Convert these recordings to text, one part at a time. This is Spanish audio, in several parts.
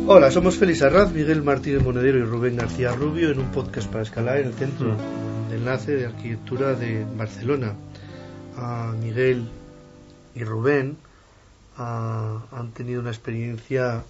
Hola, somos Félix Arraz, Miguel Martínez Monedero y Rubén García Rubio en un podcast para escalar en el Centro de Enlace de Arquitectura de Barcelona. Miguel y Rubén han tenido una experiencia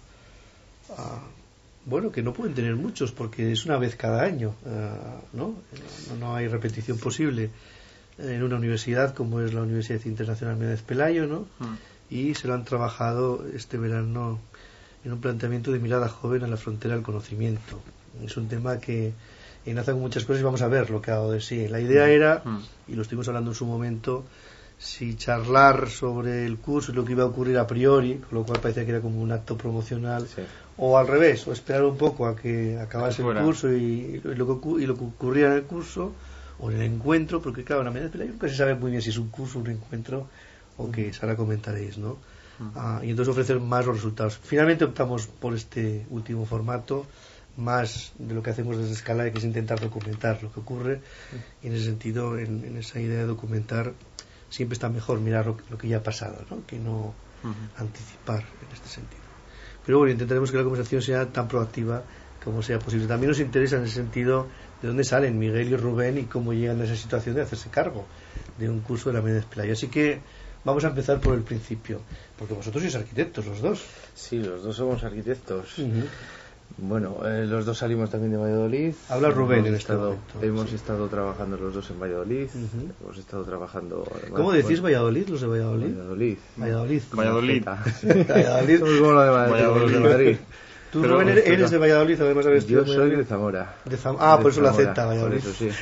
que no pueden tener muchos porque es una vez cada año, no hay repetición posible en una universidad como es la Universidad Internacional Méndez Pelayo, ¿no? Y se lo han trabajado este verano en un planteamiento de mirada joven a la frontera del conocimiento. Es un tema que enlaza con muchas cosas y vamos a ver lo que ha dado de sí. La idea era, y lo estuvimos hablando en su momento, si charlar sobre el curso y lo que iba a ocurrir a priori, con lo cual parecía que era como un acto promocional, sí, o al revés, o esperar un poco a que acabase el curso y lo que ocurría en el curso o en el encuentro, porque claro, en la Méndez Pelayo nunca se sabe muy bien si es un curso, un encuentro o que ahora comentaréis, ¿no? Y entonces ofrecer más los resultados. Finalmente optamos por este último formato, más de lo que hacemos desde Escala, que es intentar documentar lo que ocurre, y en ese sentido, en esa idea de documentar, siempre está mejor mirar lo que ya ha pasado, ¿no? Que no anticipar en este sentido. Pero bueno, intentaremos que la conversación sea tan proactiva como sea posible. También nos interesa en ese sentido de dónde salen Miguel y Rubén y cómo llegan a esa situación de hacerse cargo de un curso de la Méndez Pelayo. Así que vamos a empezar por el principio, porque vosotros sois arquitectos, los dos. Sí, los dos somos arquitectos. Bueno, los dos salimos también de Valladolid. Habla Rubén en este momento. Hemos estado trabajando los dos en Valladolid. Hemos estado trabajando... ¿Cómo decís Valladolid, los de Valladolid? Valladolid. Valladolid. Somos como los de Madrid. Tú, Rubén, eres de Valladolid, además de Yo soy de Zamora. Por eso la Z, Valladolid. Por eso, sí.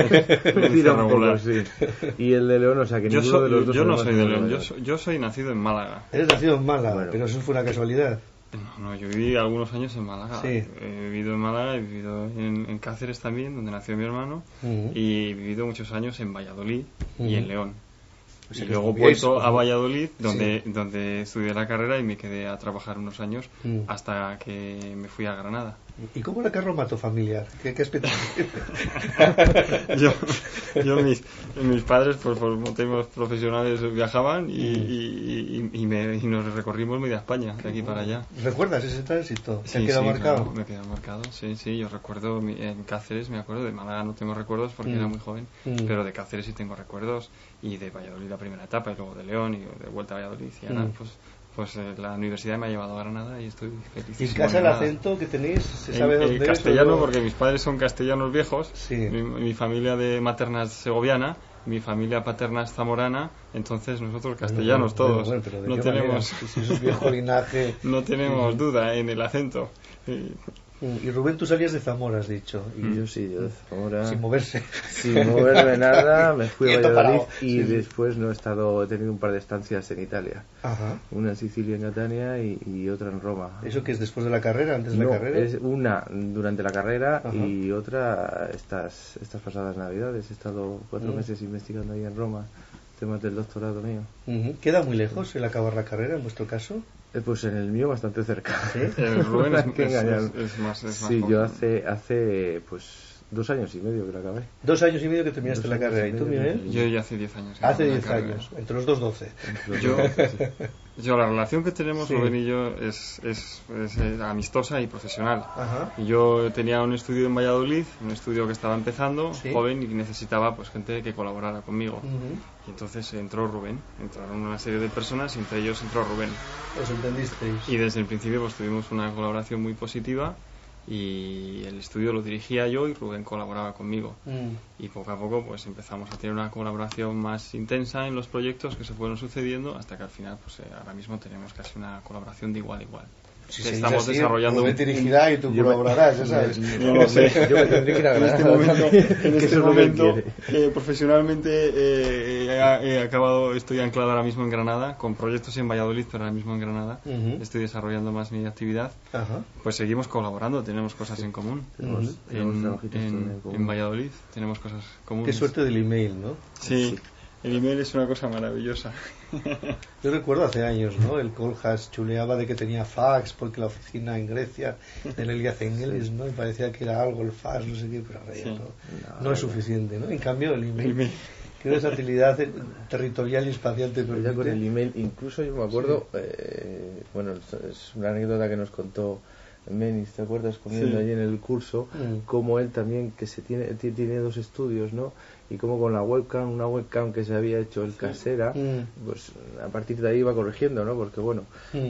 Sí. Y el de León, o sea que ninguno de los dos... Yo no soy de León, yo soy nacido en Málaga. Eres nacido en Málaga, bueno, pero eso fue una casualidad. No, yo viví algunos años en Málaga. Sí. He vivido en Málaga, he vivido en Cáceres también, donde nació mi hermano, y he vivido muchos años en Valladolid y en León. O sea, y luego he vuelto a Valladolid, donde estudié la carrera y me quedé a trabajar unos años hasta que me fui a Granada. ¿Y cómo era carromato familiar? ¿Qué aspecto? mis padres, por motivos profesionales, viajaban y nos recorrimos media España, de aquí para allá. ¿Recuerdas ese tránsito? ¿Se ha quedado marcado? Claro, me quedó marcado, sí. Yo recuerdo en Cáceres, me acuerdo. De Málaga no tengo recuerdos porque era muy joven, pero de Cáceres sí tengo recuerdos, y de Valladolid la primera etapa, y luego de León, y de vuelta a Valladolid. Y ahora, pues la universidad me ha llevado a Granada y estoy feliz. ¿Y en casa el acento que tenéis? ¿Se sabe dónde es? Castellano, porque mis padres son castellanos viejos. Sí. Mi familia de materna es segoviana, mi familia paterna es zamorana, entonces nosotros castellanos todos. Pero no tenemos si es un viejo linaje. No tenemos duda en el acento. Y Rubén, tú salías de Zamora, has dicho. Y yo de Zamora. Sin moverse. Sin moverme nada, me fui a Valladolid y después he tenido un par de estancias en Italia. Ajá. Una en Sicilia, en Catania, y otra en Roma. ¿Eso que es después de la carrera, antes de la carrera? Es una durante la carrera. Ajá. Y otra estas pasadas navidades. He estado 4 meses investigando ahí en Roma temas del doctorado mío. ¿Queda muy lejos el acabar la carrera en vuestro caso? Pues en el mío bastante cerca. ¿Sí? El Rubén es más sí, yo hace 2 años y medio que la acabé. 2 años y medio que terminaste la carrera. ¿Y tú, Miguel? Yo ya hace 10 años. Hace 10 años, entre los dos 12. Yo la relación que tenemos, Rubén y yo, es amistosa y profesional. Ajá. Y yo tenía un estudio en Valladolid, un estudio que estaba empezando, joven, y necesitaba pues gente que colaborara conmigo. Y entonces entraron una serie de personas, y entre ellos entró Rubén. ¿Os entendisteis? Y desde el principio pues tuvimos una colaboración muy positiva, y el estudio lo dirigía yo y Rubén colaboraba conmigo. Y poco a poco pues empezamos a tener una colaboración más intensa en los proyectos que se fueron sucediendo, hasta que al final pues ahora mismo tenemos casi una colaboración de igual a igual. Si estamos así, desarrollando. Rubén dirigirá y tú colaborarás, ya sabes. No lo sé. Yo me tendré que ir a Granada. En este momento profesionalmente estoy anclado ahora mismo en Granada, con proyectos en Valladolid, pero ahora mismo en Granada. Estoy desarrollando más mi actividad. Pues seguimos colaborando, tenemos cosas en común. En Valladolid tenemos cosas comunes. Qué suerte del email, ¿no? Sí. El email es una cosa maravillosa. Yo recuerdo hace años, ¿no? El Colhas chuleaba de que tenía fax porque la oficina en Grecia en el Ángeles, ¿no? Y parecía que era algo el fax, no sé qué, pero ahora no es suficiente, ¿no? En cambio el email que versatilidad territorial y espacial te permite. Ya con el email, incluso yo me acuerdo, es una anécdota que nos contó Menis, ¿te acuerdas? Comiendo allí en el curso, como él también, que tiene 2 estudios, ¿no? Y como con una webcam que se había hecho el casera, pues a partir de ahí va corrigiendo, ¿no? Porque bueno,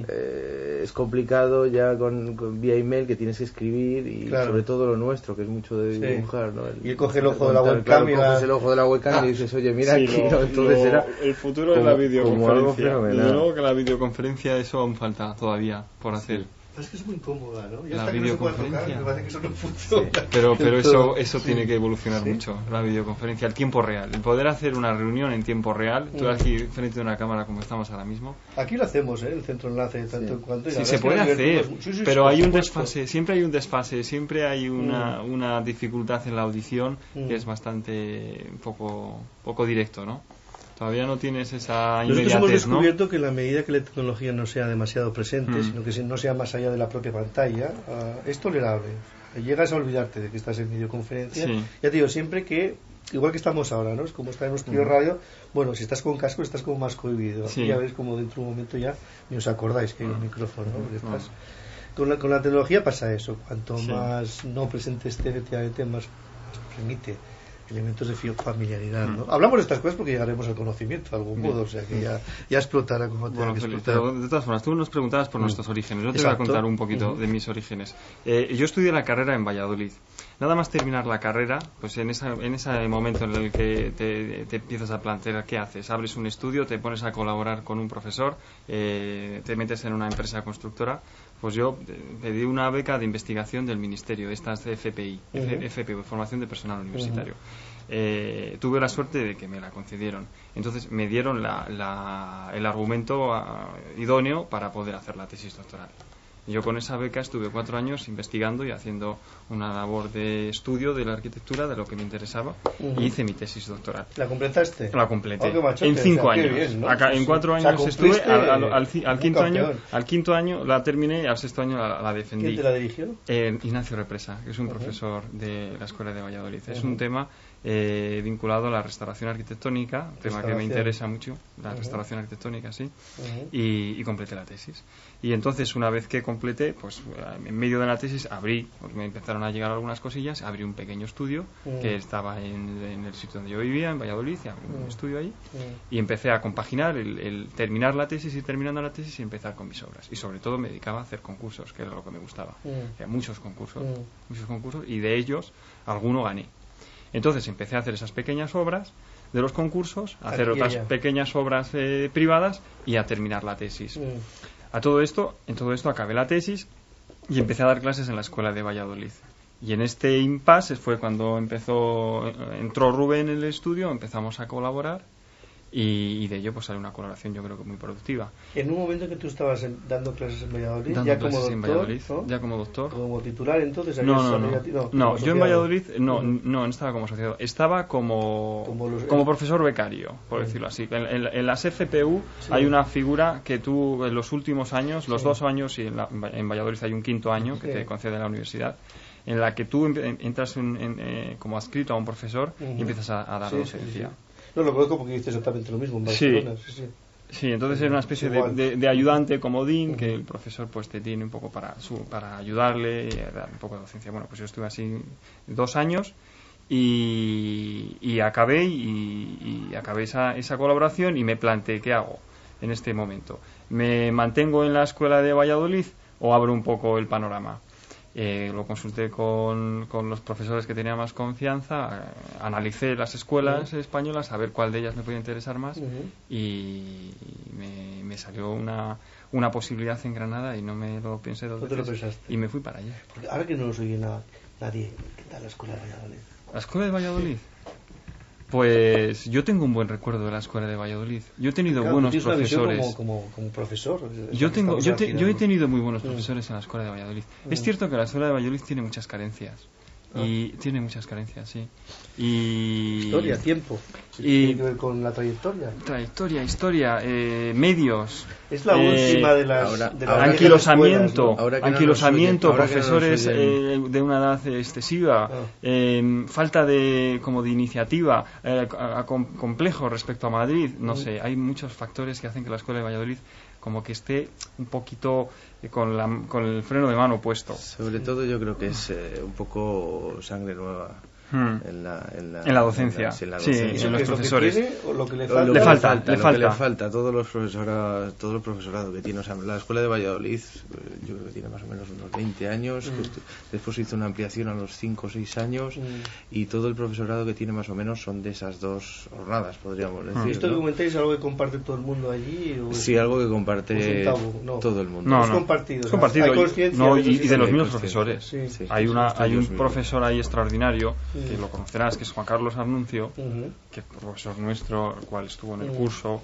es complicado ya con vía email, que tienes que escribir, y sobre todo lo nuestro, que es mucho de dibujar, ¿no? Y coge el ojo de la webcam, coges el ojo de la webcam y dices, oye, mira aquí, ¿no? Entonces el futuro es la videoconferencia. Desde luego que la videoconferencia, eso aún falta todavía por hacer. Es que es muy cómoda, ¿no? La videoconferencia. Me parece que eso no funciona. Pero eso tiene que evolucionar mucho, la videoconferencia, el tiempo real. El poder hacer una reunión en tiempo real, tú aquí frente a una cámara como estamos ahora mismo. Aquí lo hacemos, el centro enlace, tanto en cuanto... Sí, se puede hacer, pero hay un desfase, siempre hay un desfase, siempre hay una dificultad en la audición que es bastante poco directo, ¿no? Todavía no tienes esa inmediatez, Nosotros hemos descubierto que en la medida que la tecnología no sea demasiado presente, sino que no sea más allá de la propia pantalla, es tolerable. Llegas a olvidarte de que estás en videoconferencia. Ya te digo, siempre que, igual que estamos ahora, ¿no? Es como estaremos Trio Radio, bueno, si estás con casco estás como más cohibido. Aquí ya ves como dentro de un momento ya ni os acordáis que hay un micrófono, ¿no? Porque estás... Con la tecnología pasa eso. Cuanto más no presente esté, efectivamente, más permite elementos de familiaridad, ¿no? Hablamos de estas cosas porque llegaremos al conocimiento de algún modo, o sea que ya explotará como tenga que explotar. Pero de todas formas, tú nos preguntabas por nuestros orígenes. Yo te voy a contar un poquito de mis orígenes. Yo estudié la carrera en Valladolid. Nada más terminar la carrera, pues en ese momento en el que te empiezas a plantear qué haces, abres un estudio, te pones a colaborar con un profesor, te metes en una empresa constructora. Pues yo pedí una beca de investigación del Ministerio, estas de FPI, FPU, Formación de Personal Universitario. Tuve la suerte de que me la concedieron. Entonces me dieron el argumento idóneo para poder hacer la tesis doctoral. Y yo con esa beca estuve 4 años investigando y haciendo una labor de estudio de la arquitectura, de lo que me interesaba, y hice mi tesis doctoral. ¿La completaste? La completé. Machote, en 5 años. Bien, ¿no? En 4 años estuve, al quinto año la terminé, al sexto año la defendí. ¿Quién te la dirigió? Ignacio Represa, que es un profesor de la Escuela de Valladolid. Es un tema vinculado a la restauración arquitectónica, tema que me interesa mucho, la restauración arquitectónica, sí, y completé la tesis. Y entonces, una vez que completé, pues en medio de la tesis porque me empezaron a llegar algunas cosillas, abrí un pequeño estudio que estaba en el sitio donde yo vivía, en Valladolid, y abrí un estudio ahí, y empecé a compaginar el terminar la tesis y terminando la tesis y empezar con mis obras. Y sobre todo me dedicaba a hacer concursos, que era lo que me gustaba. Muchos concursos, y de ellos alguno gané. Entonces empecé a hacer esas pequeñas obras de los concursos, a hacer otras pequeñas obras privadas y a terminar la tesis. En todo esto acabé la tesis y empecé a dar clases en la Escuela de Valladolid. Y en este impasse fue cuando entró Rubén en el estudio, empezamos a colaborar y de ello pues sale una colaboración, yo creo que muy productiva. En un momento que tú estabas dando clases en Valladolid, ya como doctor, en Valladolid, ¿no? Ya como doctor. Como titular, entonces. No, yo en Valladolid no estaba como asociado, estaba como profesor becario, por decirlo así. En las FPU hay una figura que tú en los últimos años, los 2 años, y en Valladolid hay un 5.º año que te concede la universidad, en la que tú entras como adscrito a un profesor y empiezas a dar docencia. No lo conozco porque hice exactamente lo mismo en Barcelona. Sí, entonces es una especie de ayudante comodín que el profesor pues te tiene un poco para ayudarle y dar un poco de docencia. Bueno, pues yo estuve así 2 años y acabé esa colaboración y me planteé qué hago en este momento. ¿Me mantengo en la Escuela de Valladolid o abro un poco el panorama? Lo consulté con los profesores que tenía más confianza, analicé las escuelas españolas a ver cuál de ellas me podía interesar más y me salió una posibilidad en Granada y no me lo pensé 2 veces y me fui para allá. Porque ahora que no nos oye nadie, ¿qué tal la Escuela de Valladolid? ¿La Escuela de Valladolid? Pues yo tengo un buen recuerdo de la Escuela de Valladolid. Yo he tenido buenos profesores. Como profesor. Yo he tenido muy buenos profesores en la Escuela de Valladolid. Es cierto que la Escuela de Valladolid tiene muchas carencias. Y tiene muchas carencias, sí. Historia, tiempo. tiene que ver con la trayectoria. Historia, medios. Es la última de las... Anquilosamiento, profesores de una edad excesiva, falta de iniciativa, complejo respecto a Madrid. No sé, hay muchos factores que hacen que la Escuela de Valladolid como que esté un poquito con el freno de mano puesto. Sobre todo yo creo que es un poco sangre nueva. En la docencia, en los profesores. Lo que le falta todo el profesorado que tiene. O sea, la Escuela de Valladolid, yo creo que tiene más o menos unos 20 años. Después hizo una ampliación a los 5 o 6 años. Y todo el profesorado que tiene más o menos son de esas 2 jornadas, podríamos decir. ¿Esto que comentáis es algo que comparte todo el mundo allí? Sí, algo que comparte todo el mundo. No, es compartido. Es compartido. Y de los mismos profesores. Sí. Hay un profesor ahí extraordinario, que lo conocerás, que es Juan Carlos Arnuncio, que es profesor nuestro, el cual estuvo en el curso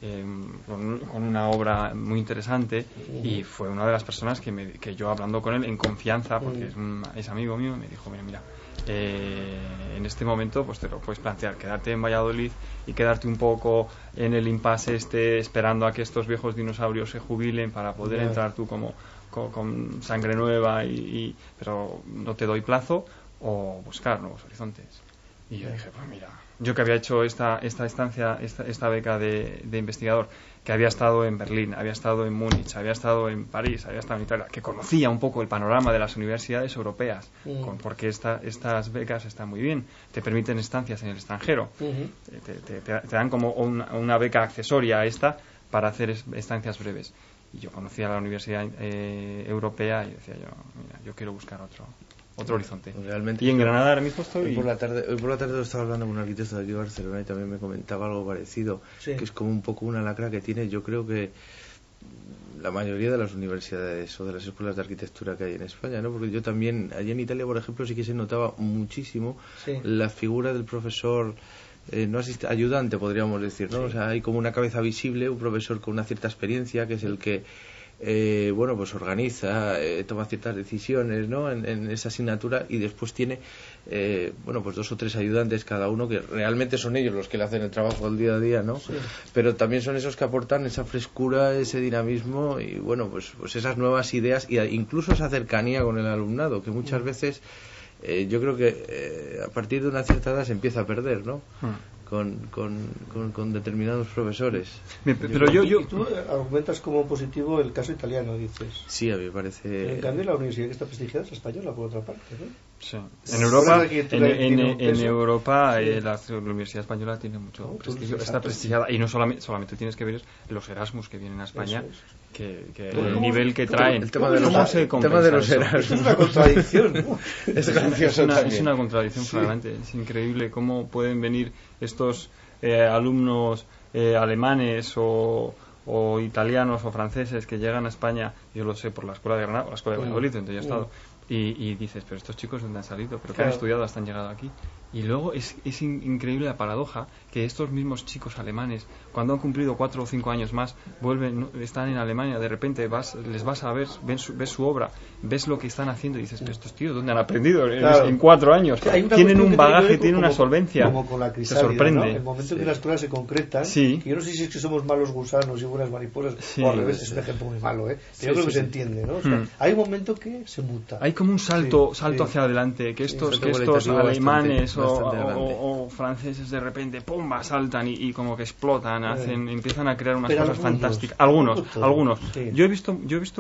con una obra muy interesante, y fue una de las personas que yo, hablando con él en confianza, porque es amigo mío, me dijo, mira, en este momento pues te lo puedes plantear, quedarte en Valladolid y quedarte un poco en el impasse esperando a que estos viejos dinosaurios se jubilen para poder entrar tú con sangre nueva, pero no te doy plazo, o buscar nuevos horizontes. Y yo dije, pues mira, yo que había hecho esta estancia, esta beca de investigador, que había estado en Berlín, había estado en Múnich, había estado en París, había estado en Italia, que conocía un poco el panorama de las universidades europeas, porque estas becas están muy bien, te permiten estancias en el extranjero, te dan como una beca accesoria a esta para hacer estancias breves. Y yo conocía la universidad europea y decía yo quiero buscar otro horizonte. Realmente, y en Granada ahora mismo estoy... Hoy por la tarde estaba hablando con un arquitecto de aquí de Barcelona y también me comentaba algo parecido, que es como un poco una lacra que tiene, yo creo que la mayoría de las universidades o de las escuelas de arquitectura que hay en España, ¿no? Porque yo también, allí en Italia, por ejemplo, sí que se notaba muchísimo la figura del profesor ayudante, podríamos decir, ¿no? O sea, hay como una cabeza visible, un profesor con una cierta experiencia, que es el que pues organiza, toma ciertas decisiones, ¿no? en esa asignatura, y después tiene pues 2 o 3 ayudantes cada uno, que realmente son ellos los que le hacen el trabajo del día a día, ¿no? Pero también son esos que aportan esa frescura, ese dinamismo y pues esas nuevas ideas, e incluso esa cercanía con el alumnado, que muchas veces yo creo que a partir de una cierta edad se empieza a perder, ¿no? Con determinados profesores. Pero y tú argumentas como positivo el caso italiano, dices. Sí, a mí me parece. Pero en cambio la universidad que está prestigiada es española, por otra parte, ¿no? Sí. En Europa, la Universidad Española tiene mucho prestigio, está prestigiada, y no solamente tienes que ver los Erasmus que vienen a España, que el nivel que traen. El tema de los Erasmus. Es una contradicción, ¿no? Es gracioso también. Es una contradicción flagrante. Es increíble cómo pueden venir estos alumnos alemanes o italianos o franceses que llegan a España. Yo lo sé por la Escuela de Granada o la Escuela de Valladolid, donde yo he estado. Y dices, pero estos chicos ¿dónde han salido? ¿Pero qué han estudiado hasta han llegado aquí? Y luego es increíble la paradoja que estos mismos chicos alemanes, cuando han cumplido 4 o 5 años más, están en Alemania, de repente les vas a ver, ves su obra, ves lo que están haciendo y dices, pero estos tíos ¿dónde han aprendido en 4 años? Tienen un bagaje, tienen una solvencia. Como con la crisálida, te sorprende. ¿no? El momento en que las cosas se concretan, que yo no sé si es que somos malos gusanos y buenas mariposas, o al revés, es un ejemplo muy malo, pero yo creo que se entiende, ¿no? O sea, hay un momento que se muta. Hay como un salto hacia adelante, que estos alemanes o franceses de repente ¡pumba! Saltan y como que explotan, empiezan a crear unas cosas fantásticas. Algunos. Sí. Yo he visto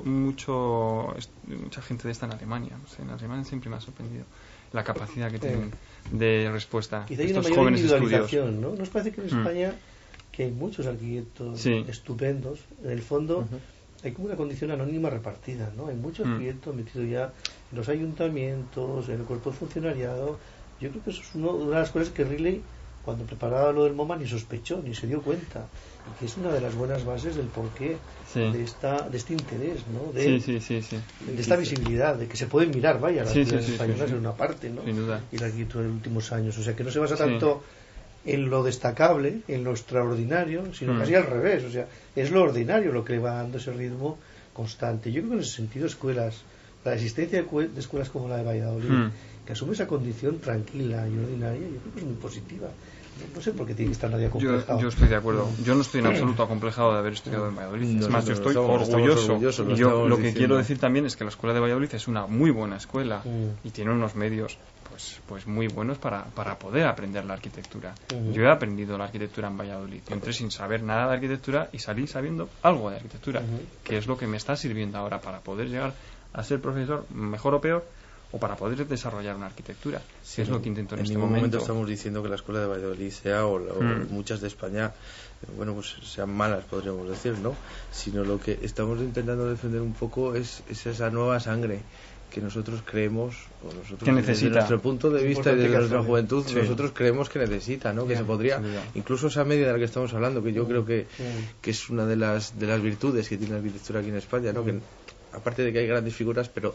mucha gente de esta en Alemania. No sé, en Alemania siempre me ha sorprendido la capacidad que tienen de respuesta estos jóvenes estudios. ¿No? ¿Nos parece que en España, que hay muchos arquitectos estupendos, en el fondo hay como una condición anónima repartida, ¿no? Hay muchos arquitectos metidos ya en los ayuntamientos, en el cuerpo de funcionariado. Yo creo que eso es una de las cosas que Riley, cuando preparaba lo del MoMA, ni sospechó, ni se dio cuenta, y que es una de las buenas bases del porqué de este interés, ¿no? De esta visibilidad, de que se pueden mirar, las ciudades españolas en una parte, ¿no? Sin duda. Y la arquitectura en los últimos años, o sea, que no se basa tanto en lo destacable, en lo extraordinario, sino casi al revés, o sea, es lo ordinario lo que le va dando ese ritmo constante. Yo creo que en ese sentido la existencia de escuelas como la de Valladolid, que asume esa condición tranquila y ordinaria, yo creo que es muy positiva. No sé por qué tiene que estar nadie acomplejado. Yo estoy de acuerdo. Yo no estoy en absoluto acomplejado de haber estudiado en Valladolid. Es más, yo estoy orgulloso. Y yo lo que quiero decir también es que la Escuela de Valladolid es una muy buena escuela y tiene unos medios pues muy buenos para poder aprender la arquitectura. Yo he aprendido la arquitectura en Valladolid. Yo entré sin saber nada de arquitectura y salí sabiendo algo de arquitectura, que es lo que me está sirviendo ahora para poder llegar a ser profesor, mejor o peor, o para poder desarrollar una arquitectura, que es lo que intento en este momento. En ningún momento estamos diciendo que la Escuela de Valladolid sea, o muchas de España, bueno, pues sean malas, podríamos decir, ¿no? Sino lo que estamos intentando defender un poco es esa nueva sangre que nosotros creemos, o nosotros que necesita. Desde nuestro punto de vista y desde nuestra juventud, nosotros creemos que necesita, ¿no? Que se podría, incluso esa media de la que estamos hablando, que yo creo que es una de las virtudes que tiene la arquitectura aquí en España, ¿no? Que aparte de que hay grandes figuras, pero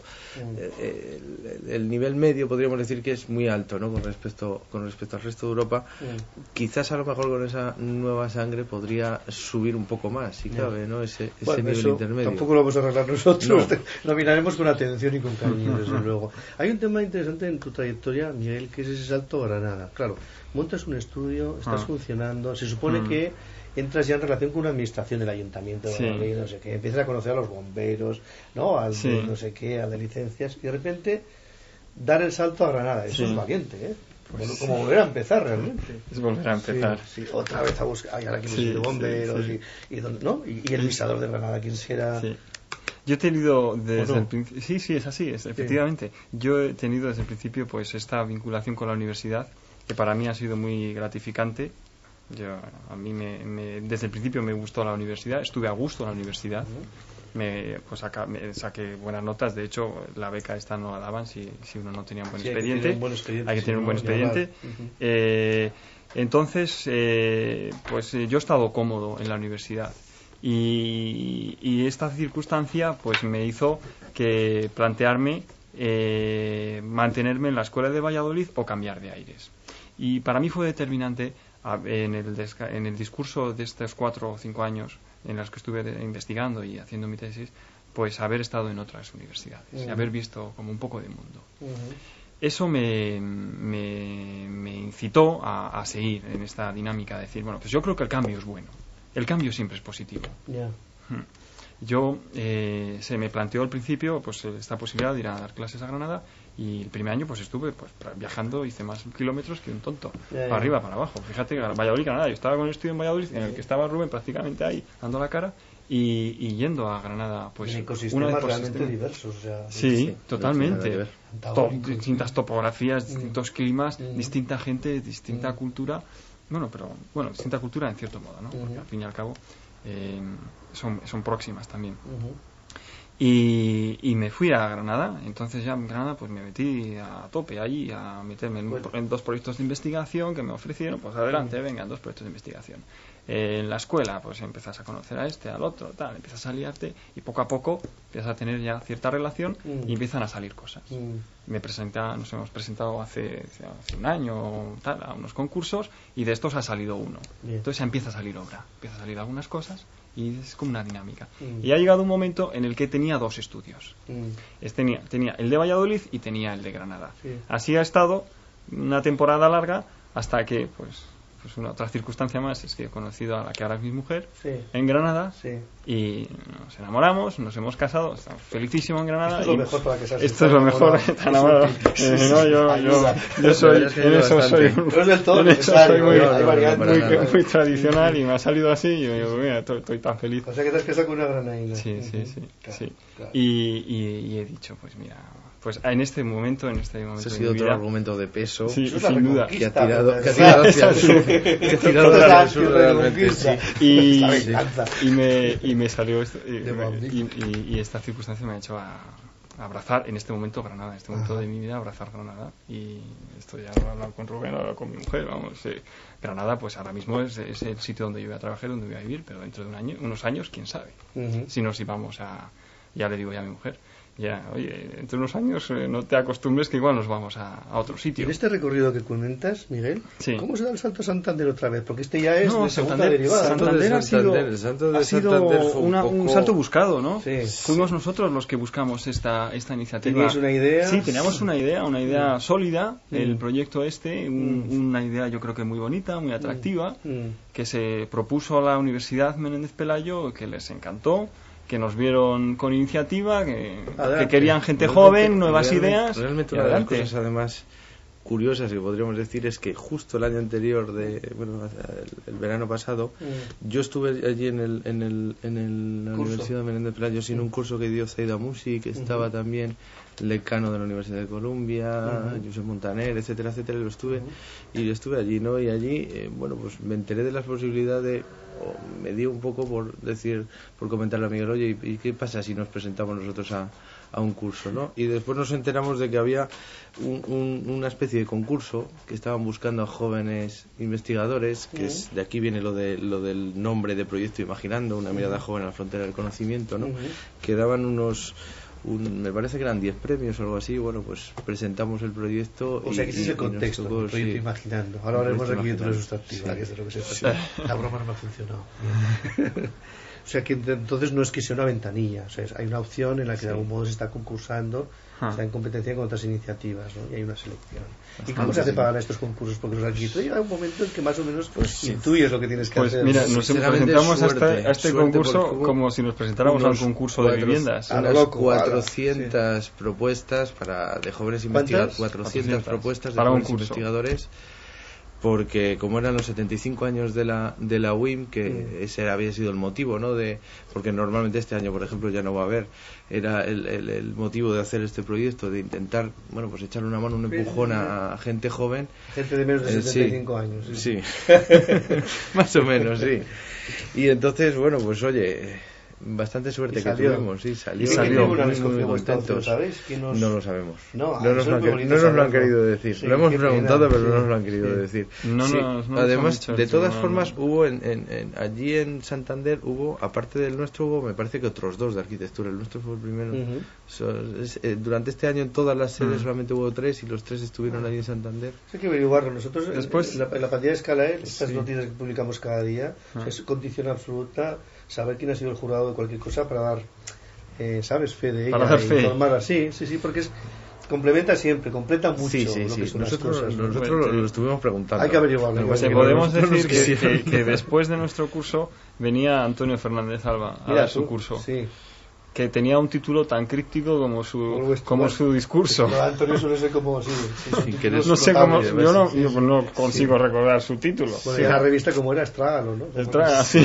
el nivel medio podríamos decir que es muy alto, ¿no? Con respecto al resto de Europa. Quizás a lo mejor con esa nueva sangre podría subir un poco más, si cabe, ¿no? Ese nivel intermedio. Tampoco lo vamos a arreglar nosotros. Lo miraremos con atención y con cariño, desde luego. Hay un tema interesante en tu trayectoria, Miguel, que es ese salto a Granada. Claro, montas un estudio, estás funcionando, se supone que entras ya en relación con una administración del ayuntamiento de Valladolid, no sé qué, empiezas a conocer a los bomberos, ¿no? Al de no sé qué, al de licencias, y de repente dar el salto a Granada. Eso es valiente, ¿eh? Pues bueno, como volver a empezar realmente. Es volver a empezar. Sí, otra vez a buscar, ahora quién es bomberos ¿no? Y el visador de Granada, quién será. Sí. Yo he tenido desde el principio, sí, es así, efectivamente. Yo he tenido desde el principio pues esta vinculación con la universidad, que para mí ha sido muy gratificante. A mí desde el principio me gustó la universidad, estuve a gusto en la universidad, me saqué buenas notas. De hecho, la beca esta no la daban si uno no tenía un buen expediente. Hay que tener un buen expediente. Entonces, pues yo he estado cómodo en la universidad y esta circunstancia pues me hizo que plantearme mantenerme en la Escuela de Valladolid o cambiar de aires. Y para mí fue determinante en el discurso de estos 4 o 5 años en los que estuve investigando y haciendo mi tesis, pues haber estado en otras universidades y haber visto como un poco de mundo. Eso me incitó a seguir en esta dinámica de decir, bueno, pues yo creo que el cambio es bueno, el cambio siempre es positivo. Yo se me planteó al principio pues esta posibilidad de ir a dar clases a Granada, y el primer año pues estuve pues viajando, hice más kilómetros que un tonto, para arriba, para abajo. Fíjate, Valladolid, Granada, yo estaba con el estudio en Valladolid, en el que estaba Rubén prácticamente ahí dando la cara, y yendo a Granada pues ecosistemas realmente diversos, sí, totalmente, distintas topografías, distintos climas, distinta gente, distinta cultura, distinta cultura en cierto modo, ¿no? Porque al fin y al cabo son próximas también. Y me fui a Granada. Entonces ya en Granada pues me metí a tope allí a meterme en 2 proyectos de investigación que me ofrecieron. Pues adelante, venga, 2 proyectos de investigación. En la escuela pues empiezas a conocer a este, al otro, tal, empiezas a liarte y poco a poco empiezas a tener ya cierta relación y empiezan a salir cosas. Nos hemos presentado hace un año tal, a unos concursos, y de estos ha salido uno. Entonces ya empieza a salir obra, empieza a salir algunas cosas y es como una dinámica. Y ha llegado un momento en el que tenía 2 estudios. Tenía el de Valladolid y tenía el de Granada. Así ha estado una temporada larga hasta que pues una otra circunstancia más es que he conocido a la que ahora es mi mujer en Granada y nos enamoramos, nos hemos casado, estamos felicísimos en Granada. Esto es lo mejor para que seas. Esto es lo mejor, tan enamorado. Yo soy muy tradicional y me ha salido así y yo digo, mira, estoy tan feliz. O sea que te has casado con una granaína. Sí. Claro. Y he dicho, pues mira, pues en este momento Ese ha sido de mi vida, otro argumento de peso, sin duda, que ha tirado hacia el sur realmente. Y me salió esto, y esta circunstancia me ha hecho a abrazar en este momento Granada, en este momento de mi vida, abrazar Granada. Y esto ya lo he hablado con Rubén, lo he hablado con mi mujer, Granada pues ahora mismo es el sitio donde yo voy a trabajar, donde voy a vivir, pero dentro de unos años, quién sabe, si nos íbamos ya le digo ya a mi mujer, Ya, oye, entre unos años no te acostumbres que igual nos vamos a otro sitio. En este recorrido que comentas, Miguel, sí. ¿Cómo se da el salto a Santander otra vez? Porque este ya es de segunda Santander, derivada. Santander ha sido un salto buscado, ¿no? Sí. Fuimos nosotros los que buscamos esta iniciativa. ¿Teníais una idea? Sí, teníamos una idea sólida. El proyecto una idea yo creo que muy bonita, muy atractiva, que se propuso a la Universidad Menéndez Pelayo, que les encantó, que nos vieron con iniciativa, que querían gente joven, nuevas ideas. Realmente una de las cosas además curiosas que podríamos decir es que justo el año anterior, el verano pasado, yo estuve allí en la Universidad de Menéndez Pelayo sin un curso que dio Zaida Musi, que estaba también Lecano de la Universidad de Columbia, Josep Montaner, etcétera, etcétera, y estuve allí, ¿no? Y allí, pues me enteré de las posibilidades, me dio un poco por comentarle a Miguel, oye, ¿y qué pasa si nos presentamos nosotros a un curso, ¿no? Y después nos enteramos de que había una especie de concurso que estaban buscando a jóvenes investigadores, que de aquí viene lo del nombre de Proyecto Imaginando, una mirada joven a la frontera del conocimiento, ¿no? Que daban me parece que eran 10 premios o algo así. Bueno, pues presentamos el proyecto. O sea, que ese es el contexto del Proyecto Imaginando. Ahora hablaremos de arquitectura sustantiva, que es de lo que se trata. La broma no me ha funcionado. O sea, que entonces no es que sea una ventanilla. O sea, hay una opción en la que de algún modo se está concursando, está en competencia con otras iniciativas, ¿no? Y hay una selección. ¿Y cómo se hace para estos concursos? Porque los arquitectos llega un momento en que más o menos intuyes lo que tienes que hacer. Mira, nos presentamos a este concurso como si nos presentáramos a un concurso de viviendas. Unas 400 propuestas de jóvenes investigadores, 400 propuestas de jóvenes investigadores. Porque como eran los 75 años de la UIM, que ese había sido el motivo, ¿no? Porque normalmente este año, por ejemplo, ya no va a haber, era el motivo de hacer este proyecto, de intentar, pues echarle una mano, un empujón a gente joven. Gente de menos de 75 años. Sí. Más o menos, sí. Y entonces, pues oye, bastante suerte que tuvimos, salió muy contentos. No lo sabemos. No nos lo han querido decir. Lo hemos preguntado, pero no nos lo han querido decir. Además, de todas formas, hubo allí en Santander, aparte del nuestro, me parece que otros 2 de arquitectura. El nuestro fue el primero. Durante este año en todas las sedes solamente hubo 3 y los 3 estuvieron allí en Santander. Hay que averiguarlo. Nosotros, después, en la pantalla de Escalaer, estas noticias que publicamos cada día, es condición absoluta saber quién ha sido el jurado de cualquier cosa para dar, fe de ella, para dar fe. Informar así, sí, porque completa mucho lo que son nosotros lo estuvimos preguntando. Hay que averiguarlo. Podemos decir que después de nuestro curso venía Antonio Fernández Alba a dar su curso. Sí. Que tenía un título tan críptico como su discurso. No, Antonio suele ser como no sé cómo, yo no consigo recordar su título. Bueno, y la revista como era Estrágalo, ¿no? Estrágalo, sí.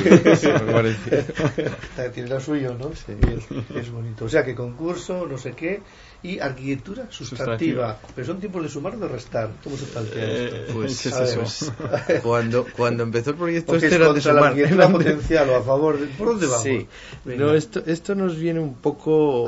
Tiene lo suyo, ¿no? Sí. Es bonito. O sea, que concurso, no sé qué, y arquitectura sustantiva. Pero son tiempos de sumar o de restar. ¿Cómo se plantea esto? Pues eso. Cuando empezó el proyecto porque era de sumar. ¿La potencial o a favor? ¿Por dónde vamos? Sí. No, esto nos viene un poco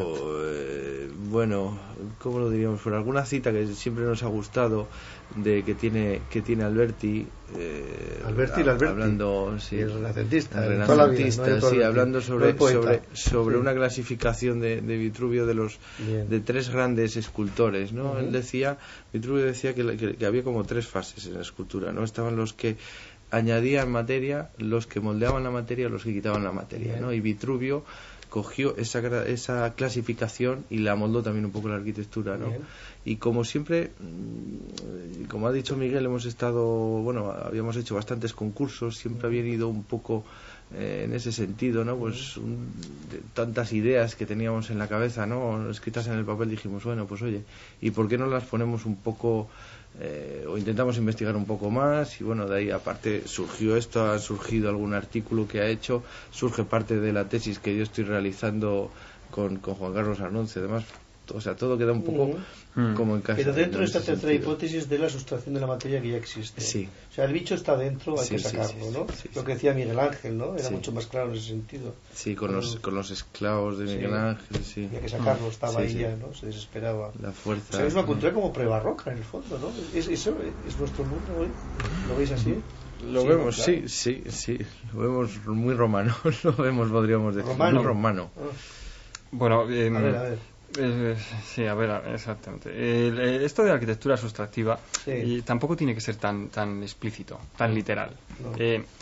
¿cómo lo diríamos? Por alguna cita que siempre nos ha gustado que tiene Alberti, hablando, el renacentista, hablando sobre una clasificación de Vitruvio de 3 grandes escultores, ¿no? Vitruvio decía que había como 3 fases en la escultura, ¿no? Estaban los que añadían materia, los que moldeaban la materia, los que quitaban la materia, ¿no? Y Vitruvio cogió esa clasificación y la moldó también un poco la arquitectura, ¿no? Y como siempre, como ha dicho Miguel, habíamos hecho bastantes concursos, siempre habían ido un poco en ese sentido, ¿no? Pues tantas ideas que teníamos en la cabeza, ¿no? Escritas en el papel, dijimos, pues oye, ¿y por qué no las ponemos un poco o intentamos investigar un poco más? Y de ahí aparte surgió esto, ha surgido algún artículo que ha hecho, surge parte de la tesis que yo estoy realizando con Juan Carlos Arnonce, además, o sea, todo queda un poco como en casa. Pero dentro de esta tercera hipótesis de la sustracción de la materia que ya existe. Sí. O sea, el bicho está dentro, hay que sacarlo, ¿no? Lo que decía Miguel Ángel, ¿no? Era mucho más claro en ese sentido. Sí, con los esclavos de Miguel Ángel, sí. Había que sacarlo, estaba ahí ya, ¿no? Se desesperaba. La fuerza. O sea, es una cultura como prebarroca en el fondo, ¿no? ¿Eso es nuestro mundo hoy? ¿Lo veis así? Lo vemos, claro. Sí. Lo vemos muy romano. Podríamos decir. Romano. Muy romano. Bueno, a ver. Sí, a ver, exactamente. Esto de arquitectura sustractiva tampoco tiene que ser tan explícito, tan literal. No.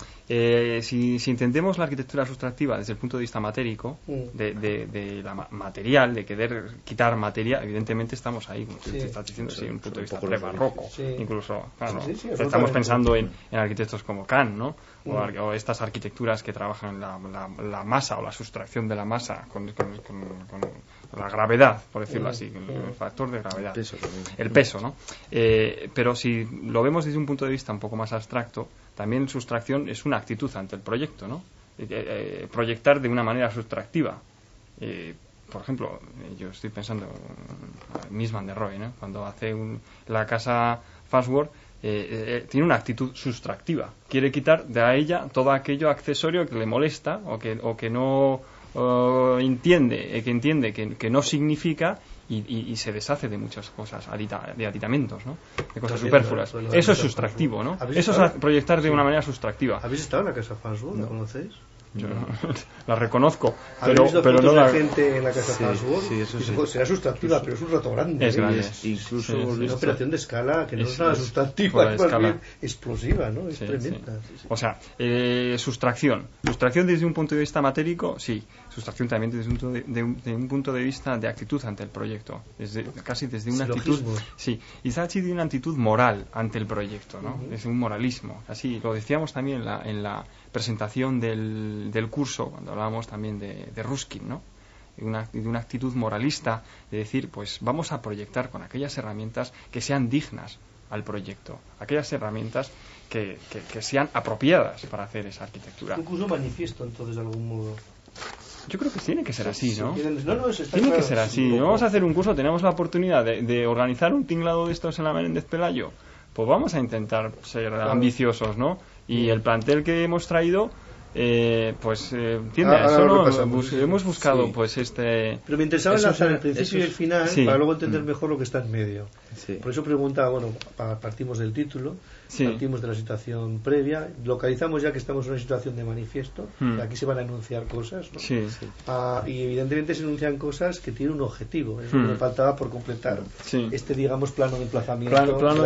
Si entendemos la arquitectura sustractiva desde el punto de vista matérico, de la material, de querer quitar materia, evidentemente estamos ahí, como te estás diciendo, un punto de vista pre-barroco. Incluso, claro, estamos pensando en arquitectos como Kant, ¿no? O estas arquitecturas que trabajan la masa o la sustracción de la masa con la gravedad, por decirlo así, el factor de gravedad, el peso, ¿no? Pero si lo vemos desde un punto de vista un poco más abstracto, también sustracción es una actitud ante el proyecto, ¿no? Proyectar de una manera sustractiva. Por ejemplo, yo estoy pensando en Mies van der Rohe, ¿no? Cuando hace la casa Farnsworth, tiene una actitud sustractiva. Quiere quitar de a ella todo aquello accesorio que le molesta o que no entiende que no significa y se deshace de muchas cosas, de aditamentos, ¿no? De cosas superfluas. Eso es sustractivo, ¿no? Eso es proyectar de una manera sustractiva. ¿Habéis estado en la casa Farnsworth? ¿La conocéis? Yo la reconozco, pero no la gente en la casa Farnsworth. Será sustractiva, pero es un rato grande. Es grande. Incluso una operación de escala que no es nada sustractiva, es más bien explosiva, ¿no? Es tremenda. O sea, sustracción desde un punto de vista matérico, sí. Sustracción también desde un punto de vista de actitud ante el proyecto, casi desde una actitud, sí, y Saatchi de una actitud moral ante el proyecto, ¿no? Es un moralismo, así lo decíamos también en la presentación del curso, cuando hablábamos también de Ruskin, ¿no? De una actitud moralista, de decir, pues vamos a proyectar con aquellas herramientas que sean dignas al proyecto, aquellas herramientas que sean apropiadas para hacer esa arquitectura. Un curso manifiesto, entonces, de algún modo. Yo creo que tiene que ser así, ¿no? Tiene que ser así. Vamos a hacer un curso, tenemos la oportunidad de organizar un tinglado de estos en la Menéndez Pelayo. Pues vamos a intentar ser ambiciosos, ¿no? Y el plantel que hemos traído, tiende a eso, ¿no? Hemos buscado, pues, Pero me interesaba enlazar el principio y el final para luego entender mejor lo que está en medio. Sí. Por eso preguntaba, partimos del título, partimos de la situación previa, localizamos ya que estamos en una situación de manifiesto, que aquí se van a enunciar cosas, ¿no? Y evidentemente se enuncian cosas que tienen un objetivo. Eso me faltaba por completar digamos, plano de emplazamiento. Plano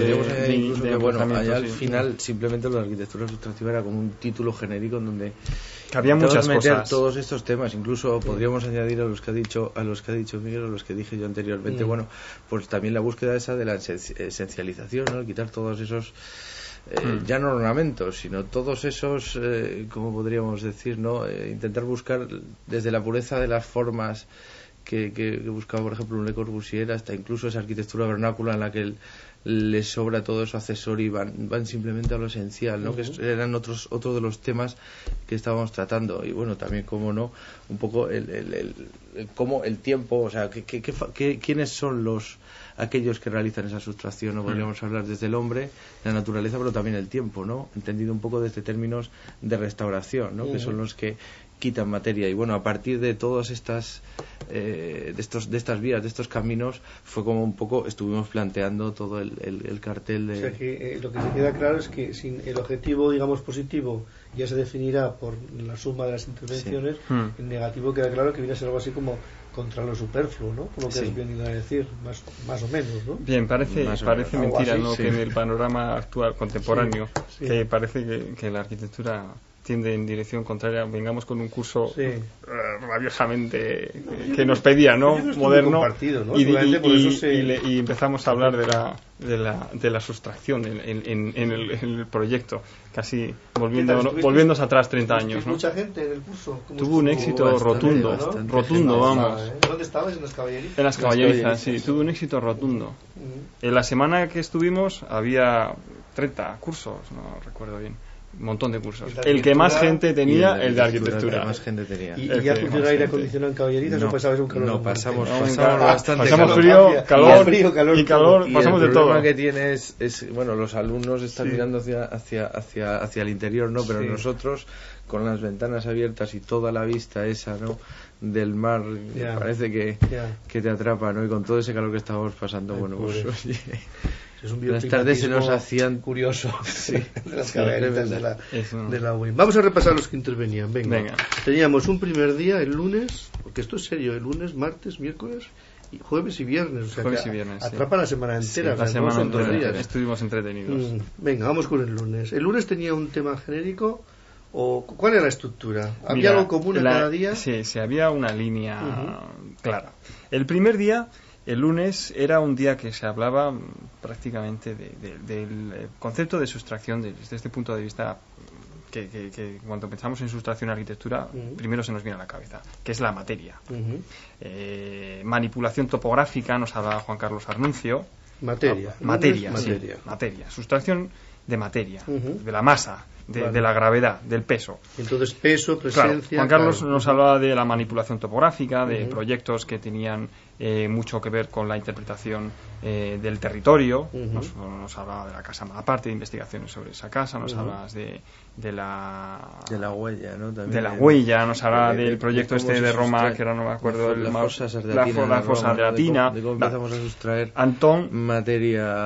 de allá al final simplemente la arquitectura sustractiva era como un título genérico en donde había muchas cosas, todos estos temas, incluso podríamos añadir a los que ha dicho Miguel, a los que dije yo anteriormente, pues también la búsqueda esa de la esencialización, ¿no? Quitar todos esos ya no ornamentos, sino todos esos, como podríamos decir, ¿no? Intentar buscar desde la pureza de las formas que buscaba, por ejemplo, un Le Corbusier, hasta incluso esa arquitectura vernácula en la que les sobra todo eso accesorio y van simplemente a lo esencial, ¿no? Que eran otro de los temas que estábamos tratando. Y bueno, también, como no, un poco cómo el tiempo, o sea, quiénes son aquellos que realizan esa sustracción, ¿no? Podríamos hablar desde el hombre, la naturaleza, pero también el tiempo, ¿no? Entendido un poco desde términos de restauración, ¿no? Que son los que quitan materia. Y bueno, a partir de todas estas de estas vías, de estos caminos, fue como un poco estuvimos planteando todo el cartel de... O sea que lo que se queda claro es que sin el objetivo, digamos, positivo ya se definirá por la suma de las intervenciones, el negativo queda claro que viene a ser algo así como contra lo superfluo, ¿no? Por lo que has venido a decir, más o menos, ¿no? Bien, parece mentira, ¿no? Que en el panorama actual, contemporáneo, que parece que la arquitectura tiende en dirección contraria, vengamos con un curso rabiosamente que nos pedía, ¿no? Moderno, ¿no? y empezamos a hablar de la sustracción en el proyecto, casi volviéndonos atrás 30 años, ¿no? Mucha gente en el curso. Tuvo un éxito rotundo, vamos. ¿Dónde estabas? ¿En las Caballerizas? En las Caballerizas, sí, tuvo un éxito rotundo. En la semana que estuvimos había 30 cursos, no recuerdo bien. Un montón de cursos. El que más gente tenía, el de arquitectura. Más gente tenía. ¿Y ya funciona aire acondicionado en Caballerizas o pasabas un calor? No, pasamos bastante frío, calor y calor, y pasamos de todo. El problema que tiene es bueno, los alumnos están mirando hacia el interior, ¿no? Pero nosotros, con las ventanas abiertas y toda la vista esa, ¿no? Del mar, parece que te atrapa, ¿no? Y con todo ese calor que estábamos pasando, pues oye, Es un las tardes se nos hacían curioso. Sí, de las cabañitas de la UIM. Vamos a repasar los que intervenían. Venga. Teníamos un primer día, el lunes, porque esto es serio, el lunes, martes, miércoles, jueves y viernes. O sea, jueves y viernes, atrapa la semana entera. Sí, la semana son 2 días. Estuvimos entretenidos. Venga, vamos con el lunes. ¿El lunes tenía un tema genérico? ¿O cuál era la estructura? ¿Había algo común en cada día? Sí, había una línea clara. El primer día, el lunes, era un día que se hablaba prácticamente del concepto de sustracción desde este punto de vista que cuando pensamos en sustracción y arquitectura, primero se nos viene a la cabeza, que es la materia. Manipulación topográfica, nos hablaba Juan Carlos Arnuncio. Materia. Sustracción de materia, de la masa, de la gravedad, del peso. Entonces, peso, presencia... Claro, Juan Carlos nos hablaba de la manipulación topográfica, de proyectos que tenían mucho que ver con la interpretación del territorio. Nos hablaba de la Casa Malaparte, de investigaciones sobre esa casa, nos hablaba de la huella, ¿no? También de la huella, nos hablaba del proyecto de Roma, que ahora no me acuerdo, la fosa ardeatina, de cómo empezamos a sustraer Antón, materia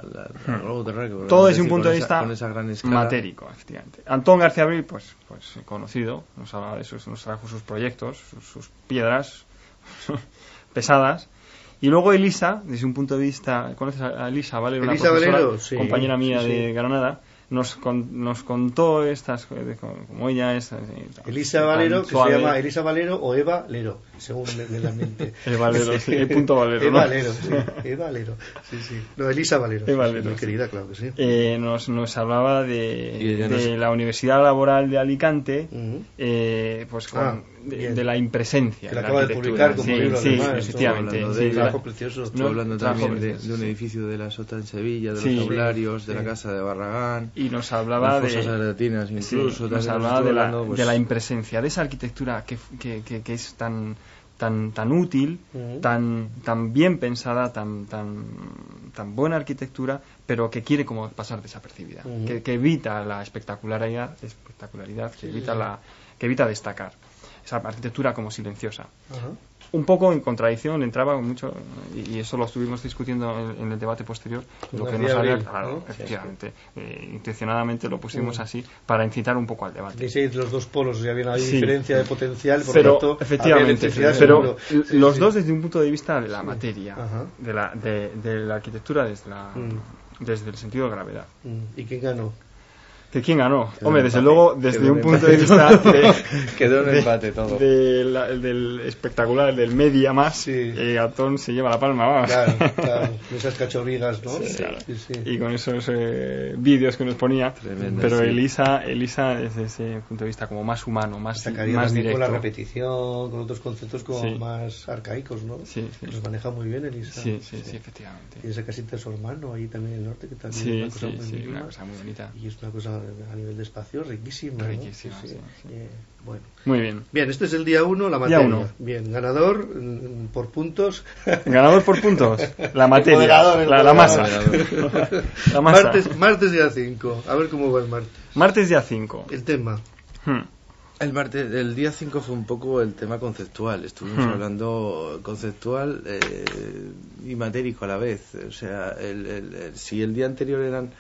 todo desde un punto de vista matérico, efectivamente. Antón García Abril, pues conocido, nos hablaba de eso, nos trajo sus proyectos, sus piedras pesadas. Y luego Elisa, desde un punto de vista, ¿conoces a Elisa Valero? Elisa Valero, sí, compañera mía de Granada. Nos contó estas, como ella es... Elisa Valero, que suave. Se llama Elisa Valero o Eva Lero, según me la mente. Valero, sí, punto Valero. Eva Lero, sí. Eva Lero, sí. No, Elisa Valero. Eva Lero, muy querida, claro que sí. Nos hablaba de la Universidad Laboral de Alicante, pues de la impresencia. Que la acaba de publicar como libro, además. Efectivamente. Un trabajo precioso. Estoy hablando también de un edificio de la Sota en Sevilla, de los tablarios, de la casa de Barragán. Y nos hablaba de fosas ardeatinas incluso. Nos hablaba de la impresencia, de esa arquitectura que es tan útil, tan bien pensada, tan buena arquitectura, pero que quiere como pasar desapercibida, que evita la espectacularidad, que evita destacar. Esa arquitectura como silenciosa. Un poco en contradicción, entraba mucho, y eso lo estuvimos discutiendo en el debate posterior, lo que nos había, claro, efectivamente, intencionadamente lo pusimos así para incitar un poco al debate. Los dos polos, ya había una diferencia de potencial, por pero, tanto, efectivamente, pero los dos desde un punto de vista de la materia, de la arquitectura desde el sentido de gravedad. ¿Y quién ganó? ¿Que quién ganó? Hombre, desde luego, desde un punto de vista quedó en empate todo. Del espectacular, del media más, Antón se lleva la palma, vamos. Claro, esas cachorrigas, ¿no? Sí. Y con esos vídeos que nos ponía. Tremendo, pero Elisa, desde ese punto de vista como más humano, más directo. Con la repetición, con otros conceptos como más arcaicos, ¿no? Sí. Los maneja muy bien Elisa. Sí, efectivamente. Y esa casita de su hermano ahí también en el norte, que también es una cosa muy bonita. Y es una cosa a nivel de espacio riquísima. Sí. Bueno. Muy bien. Bien, este es el día 1, la materia. Bien, ganador por puntos. Ganador por puntos. La materia. La masa. La masa. Martes día 5. A ver cómo va el martes. Martes día 5. El tema. El día 5 fue un poco el tema conceptual. Estuvimos hablando conceptual y matérico a la vez. O sea, si el día anterior eran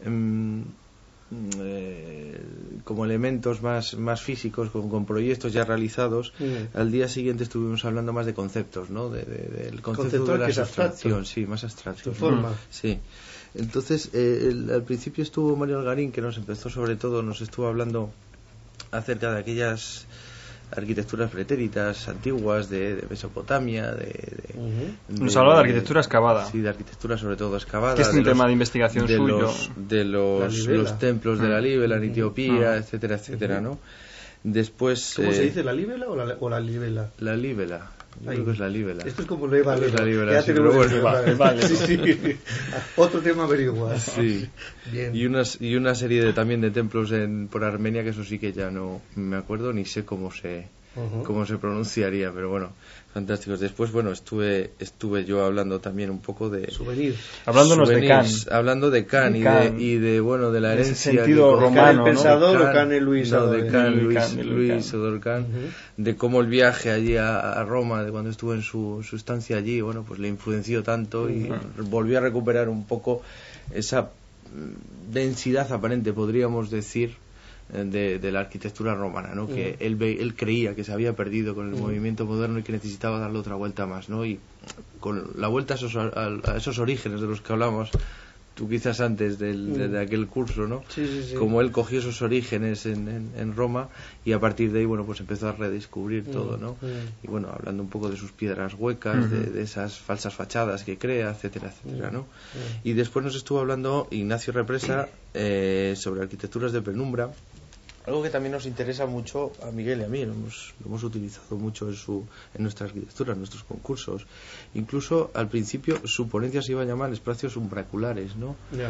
como elementos más físicos con proyectos ya realizados, al día siguiente estuvimos hablando más de conceptos, ¿no? Del concepto de la abstracción, sí, más abstracto. Su forma. Sí. Entonces, al principio estuvo Mario Algarín, que nos estuvo hablando acerca de aquellas arquitecturas pretéritas antiguas de Mesopotamia, nos hablaba de arquitectura excavada. Sí, de arquitectura sobre todo excavada. Que es un tema de investigación suyo. De los templos de la Líbela en Etiopía, etcétera, ¿no? Después... ¿Cómo se dice, la Líbela o la Libela? La Líbela. Yo creo que es la Líbela. Esto es como lo Eva Lero. La Líbela, sí, pero bueno, sí. Otro tema averiguado. Sí. Bien. Y una serie también de templos por Armenia, que eso sí que ya no me acuerdo ni sé cómo se cómo se pronunciaría, pero bueno, fantásticos. Después, bueno, estuve yo hablando también un poco de souvenirs. Hablándonos de Kant. Hablando de Kant y de bueno, de la herencia. En ese sentido romano, ¿no? ¿El pensador de o Kant el Luis? No, de Kant, Luis Ador Kant, de cómo el viaje allí a Roma, de cuando estuvo en su estancia allí, bueno, pues le influenció tanto y volvió a recuperar un poco esa densidad aparente, podríamos decir, de la arquitectura romana, ¿no? Que él creía que se había perdido con el movimiento moderno y que necesitaba darle otra vuelta más, ¿no? Y con la vuelta a esos orígenes de los que hablamos tú quizás antes de aquel curso, ¿no? Sí. Como él cogió esos orígenes en Roma y a partir de ahí, bueno, pues empezó a redescubrir todo, ¿no? Y bueno, hablando un poco de sus piedras huecas, de esas falsas fachadas que crea, etcétera, etcétera, ¿no? Y después nos estuvo hablando Ignacio Represa sobre arquitecturas de penumbra, algo que también nos interesa mucho a Miguel y a mí, lo hemos utilizado mucho en nuestra arquitectura, en nuestros concursos. Incluso al principio su ponencia se iba a llamar espacios umbraculares, ¿no? Yeah.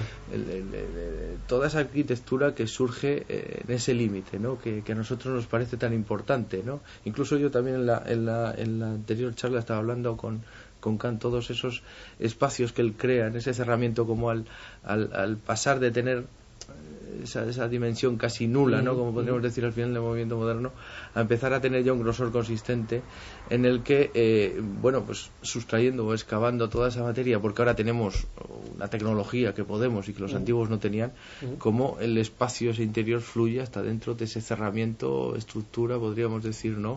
Toda esa arquitectura que surge en ese límite, ¿no? Que a nosotros nos parece tan importante, ¿no? Incluso yo también en la anterior charla estaba hablando con Kant, todos esos espacios que él crea en ese cerramiento, como al pasar de tener esa dimensión casi nula, ¿no? Como podríamos decir al final del movimiento moderno, a empezar a tener ya un grosor consistente en el que, bueno, pues sustrayendo o excavando toda esa materia, porque ahora tenemos una tecnología que podemos y que los antiguos no tenían, como el espacio ese interior fluye hasta dentro de ese cerramiento, estructura, podríamos decir, ¿no?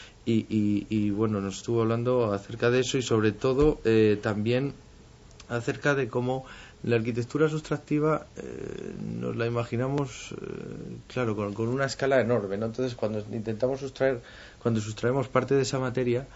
Y bueno, nos estuvo hablando acerca de eso y sobre todo también acerca de cómo la arquitectura sustractiva nos la imaginamos, claro, con una escala enorme, ¿no? Entonces, cuando sustraemos parte de esa materia,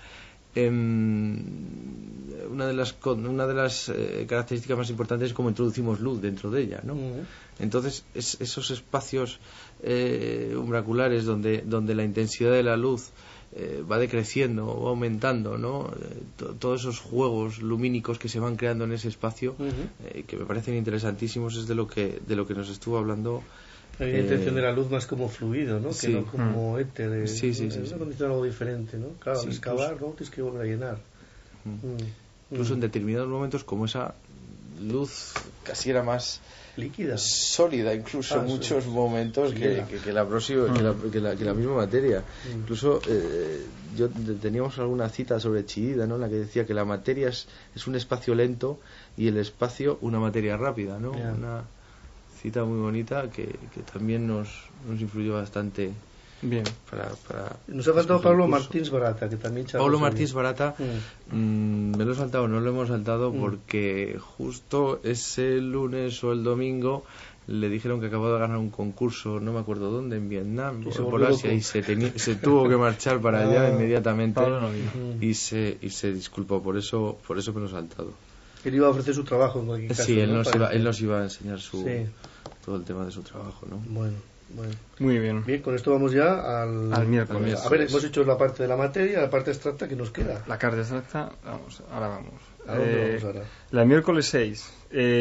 una de las características más importantes es cómo introducimos luz dentro de ella, ¿no? Entonces, esos espacios umbraculares donde la intensidad de la luz va decreciendo o va aumentando, ¿no? Todos esos juegos lumínicos que se van creando en ese espacio, que me parecen interesantísimos, es de lo que nos estuvo hablando. Hay una intención de la luz más como fluido, ¿no? Sí. Que no como éter. Sí. Es una condición algo diferente, ¿no? Claro, al excavar, ¿no? Tienes que volver a llenar. Incluso en determinados momentos, como esa luz casi era más líquida, sólida, incluso en muchos momentos que la misma materia. Incluso teníamos alguna cita sobre Chillida, ¿no? En la que decía que la materia es un espacio lento y el espacio una materia rápida, ¿no? Una cita muy bonita que también nos influyó bastante. Bien. Para nos ha faltado Pablo Martins Barata, que también Pablo Martins Barata, me lo he saltado, no lo hemos saltado porque justo ese lunes o el domingo le dijeron que acababa de ganar un concurso, no me acuerdo dónde, en Vietnam, por Asia, y se tuvo que marchar para allá inmediatamente y se disculpó, por eso me lo he saltado. Él iba a ofrecer su trabajo en cualquier caso. Sí, él nos iba a enseñar todo el tema de su trabajo, ¿no? Bueno. Muy bien. Bien, con esto vamos ya al miércoles. A ver, hemos hecho la parte de la materia, la parte abstracta que nos queda. La parte abstracta, ahora vamos. ¿A dónde vamos ahora? La miércoles 6.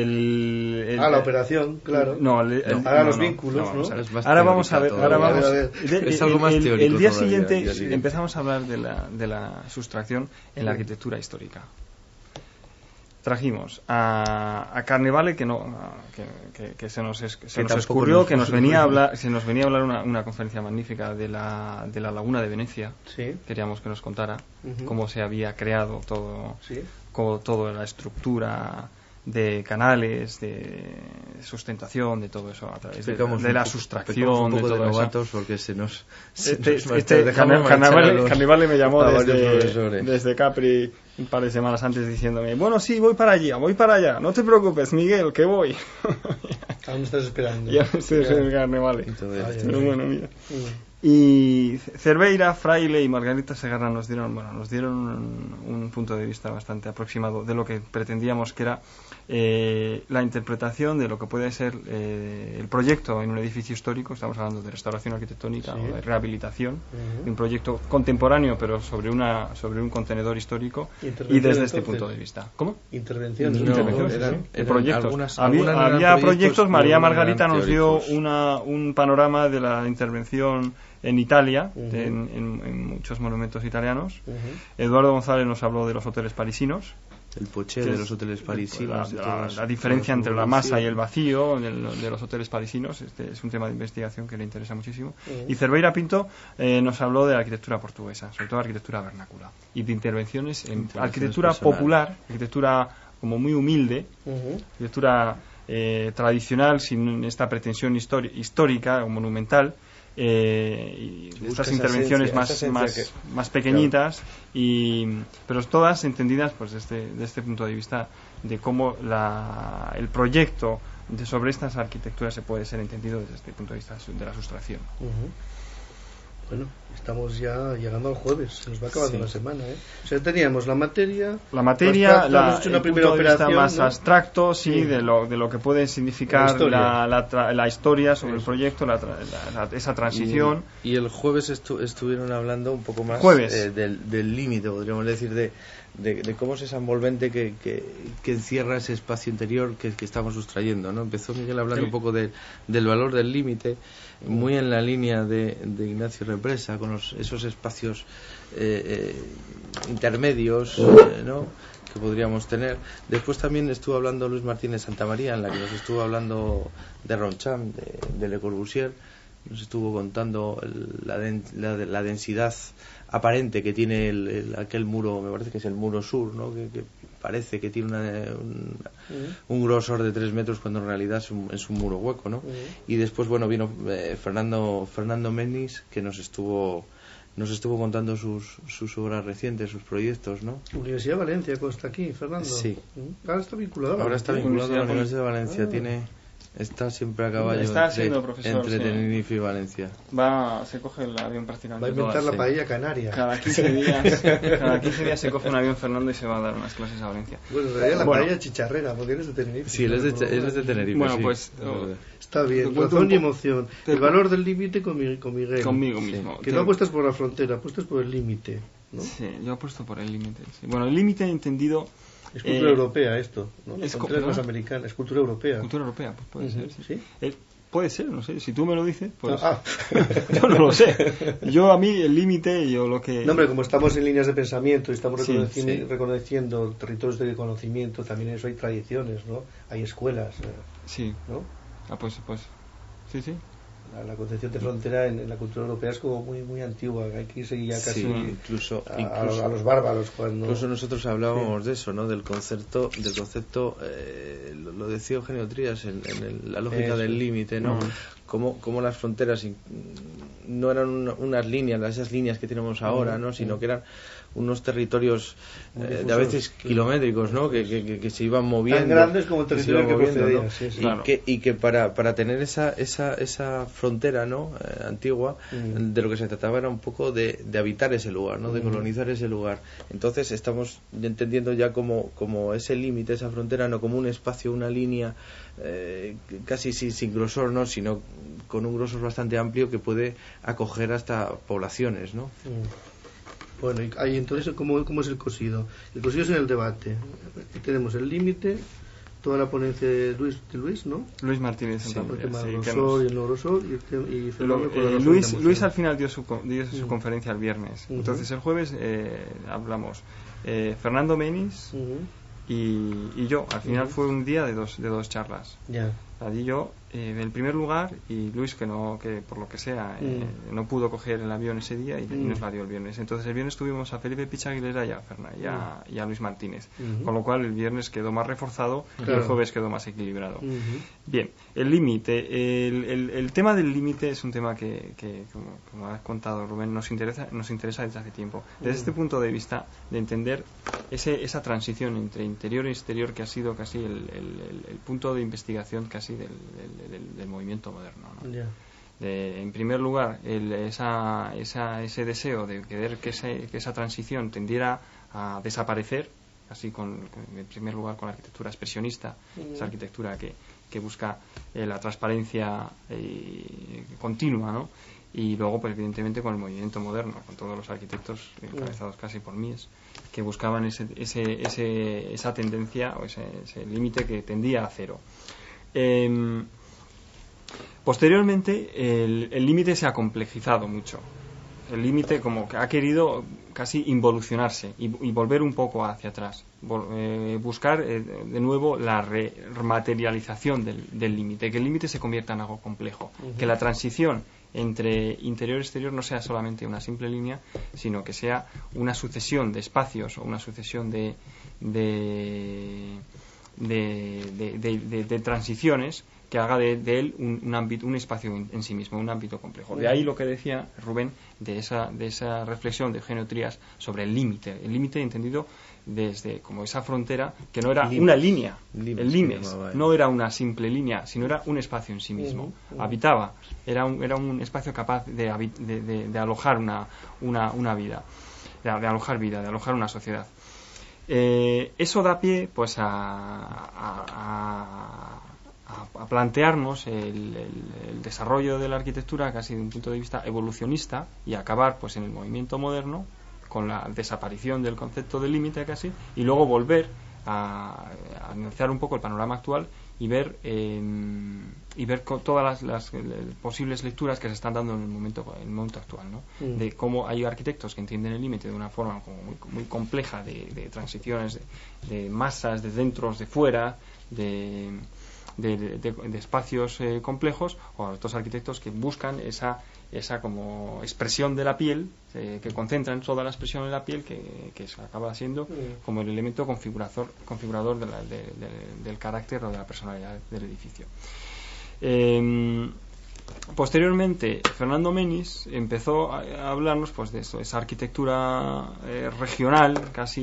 La operación, claro. Ahora los vínculos, ¿no? Ahora vamos a ver. Es algo más teórico. El día siguiente empezamos a hablar de la sustracción en la arquitectura histórica. Trajimos a Carnevale que se nos escurrió, que nos venía a hablar una conferencia magnífica de la Laguna de Venecia. Sí. Queríamos que nos contara cómo se había creado toda la estructura de canales, de sustentación, de todo eso a través de la sustracción, de todo novatos, eso. Porque se nos Carnevale me llamó desde Capri un par de semanas antes diciéndome, bueno, sí, voy para allá, no te preocupes, Miguel, que voy. ¿Aún estás esperando? Ya estoy en el Carnevale. Pero bueno, mira. Y Cerveira, Fraile y Margarita Segarra nos dieron un punto de vista bastante aproximado de lo que pretendíamos que era la interpretación de lo que puede ser el proyecto en un edificio histórico. Estamos hablando de restauración arquitectónica o de rehabilitación de un proyecto contemporáneo pero sobre un contenedor histórico, y desde este punto de vista. ¿Cómo? Intervenciones. Proyectos. Había proyectos. María Margarita nos dio un panorama de la intervención en Italia, en muchos monumentos italianos. Eduardo González nos habló de los hoteles parisinos. El poché de los hoteles parisinos. La diferencia entre la masa y el vacío de los hoteles parisinos. Este es un tema de investigación que le interesa muchísimo. Y Cerveira Pinto nos habló de la arquitectura portuguesa, sobre todo arquitectura vernácula, y de intervenciones en arquitectura popular, arquitectura como muy humilde, arquitectura tradicional, sin esta pretensión histórica o monumental. Y estas intervenciones más pequeñitas, pero todas entendidas pues desde este punto de vista de cómo el proyecto sobre estas arquitecturas se puede ser entendido desde este punto de vista de la sustracción. Bueno, estamos ya llegando al jueves, se nos va acabando la semana, ¿eh? O sea, teníamos la materia, hemos hecho una primera operación más, ¿no?, abstracto, de lo que puede significar la historia sobre el proyecto, esa transición. Y el jueves estuvieron hablando un poco más del límite, podríamos decir, de cómo es esa envolvente que encierra ese espacio interior que estamos sustrayendo, ¿no? Empezó Miguel hablando un poco del valor del límite, muy en la línea de Ignacio Represa, con esos espacios intermedios, ¿no?, que podríamos tener. Después también estuvo hablando Luis Martínez Santamaría, en la que nos estuvo hablando de Ronchamp, de Le Corbusier. Nos estuvo contando la densidad aparente que tiene aquel muro, me parece que es el muro sur, ¿no?, que parece que tiene un grosor de 3 metros cuando en realidad es un muro hueco, ¿no? Y después, bueno, vino Fernando Menis, que nos estuvo contando sus obras recientes, sus proyectos, ¿no? Universidad de Valencia está aquí, Fernando. Sí. Ahora está vinculado. Ahora está vinculado a la Universidad de Valencia. Está siempre a caballo entre Tenerife y Valencia. Se coge el avión prácticamente. Va a inventar la paella canaria. Cada 15 días se coge un avión Fernando y se va a dar unas clases a Valencia. Bueno, en realidad la paella chicharrera, porque eres de Tenerife. Sí, él es de Tenerife. Bueno, sí. Pues está bien, razón y emoción. El valor del límite con Miguel. Conmigo mismo. Que no apuestas por la frontera, apuestas por el límite, ¿no? Sí, yo apuesto por el límite. Sí. Bueno, el límite entendido... Es cultura europea esto, ¿no? Es americana, es cultura europea. Cultura europea, pues puede ser, sí. ¿Sí? Puede ser, no sé, si tú me lo dices, pues yo no lo sé. A mí el límite, lo que... No, hombre, como estamos en líneas de pensamiento y estamos reconociendo territorios de conocimiento, también eso hay tradiciones, ¿no? Hay escuelas, ¿no? Pues sí. La concepción de frontera en la cultura europea es como muy muy antigua, hay que irse ya casi incluso a los bárbaros cuando... Incluso nosotros hablábamos de eso, ¿no? Del concepto lo decía Eugenio Trías en la lógica del límite, ¿no? Como las fronteras no eran unas líneas, esas líneas que tenemos ahora, ¿no? Sino que eran unos territorios de a veces kilométricos, ¿no? Que se iban moviendo, tan grandes como el territorio que procedía, ¿no? Sí. Y que para tener esa frontera, ¿no? Antigua, de lo que se trataba era un poco de habitar ese lugar, ¿no? De colonizar ese lugar. Entonces estamos entendiendo ya como ese límite, esa frontera, no como un espacio, una línea casi sin grosor, ¿no? Sino con un grosor bastante amplio que puede acoger hasta poblaciones, ¿no? Bueno, y entonces, ¿cómo es el cosido? El cosido es en el debate. Tenemos el límite, toda la ponencia de Luis, ¿no? Luis Martínez Santamaría. El tema del grosor y el no grosor, y Fernando Luis al final dio su conferencia el viernes. Entonces el jueves hablamos Fernando Menis y yo. Al final fue un día de dos charlas. Ya. Allí yo, en primer lugar, y Luis, que por lo que sea no pudo coger el avión ese día y nos la dio el viernes. Entonces el viernes tuvimos a Felipe Pichaguilera y a Luis Martínez, con lo cual el viernes quedó más reforzado y el jueves quedó más equilibrado. Bien, el límite, el tema del límite es un tema que como has contado, Rubén, nos interesa desde hace tiempo. Desde este punto de vista de entender esa transición entre interior e exterior, que ha sido casi el punto de investigación casi del movimiento moderno, ¿no? Yeah. En primer lugar, ese deseo de querer que esa transición tendiera a desaparecer, así en primer lugar con la arquitectura expresionista, esa arquitectura que busca la transparencia continua, ¿no? Y luego, pues evidentemente, con el movimiento moderno, con todos los arquitectos encabezados casi por Mies, que buscaban esa tendencia o ese límite que tendía a cero. Posteriormente, el límite se ha complejizado mucho. El límite como que ha querido casi involucionarse y volver un poco hacia atrás, buscar de nuevo la rematerialización del límite, que el límite se convierta en algo complejo, que la transición entre interior y exterior no sea solamente una simple línea, sino que sea una sucesión de espacios o una sucesión de transiciones que haga de él un ámbito, un espacio en sí mismo, un ámbito complejo. De ahí lo que decía Rubén de esa reflexión de Eugenio Trías sobre el límite entendido desde como esa frontera que no era una línea, el limes no era una simple línea, sino era un espacio en sí mismo. Habitaba, era un espacio capaz de alojar una vida, de alojar vida, de alojar una sociedad. Eso da pie pues a plantearnos el desarrollo de la arquitectura casi de un punto de vista evolucionista y acabar pues en el movimiento moderno con la desaparición del concepto de límite casi, y luego volver a analizar un poco el panorama actual y ver todas las posibles lecturas que se están dando en el momento actual, ¿no? De cómo hay arquitectos que entienden el límite de una forma como muy compleja de transiciones de masas, de dentros, de fuera, de espacios complejos, o otros arquitectos que buscan esa como expresión de la piel, que concentran toda la expresión en la piel, que acaba siendo como el elemento configurador del carácter o de la personalidad del edificio. Posteriormente, Fernando Menis empezó a hablarnos pues de eso, esa arquitectura regional casi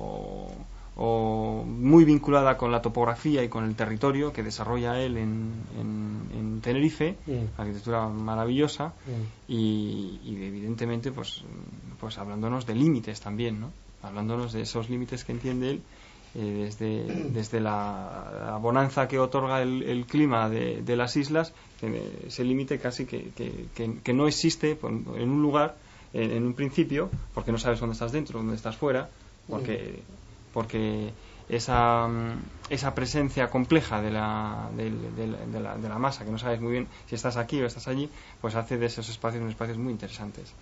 o muy vinculada con la topografía y con el territorio que desarrolla él en Tenerife, arquitectura maravillosa, y evidentemente pues hablándonos de límites también, ¿no? Hablándonos de esos límites que entiende él desde la bonanza que otorga el clima de las islas, ese límite casi que no existe en un lugar en un principio, porque no sabes dónde estás dentro, dónde estás fuera, porque esa presencia compleja de la masa, que no sabes muy bien si estás aquí o estás allí, pues hace de esos espacios unos espacios muy interesantes.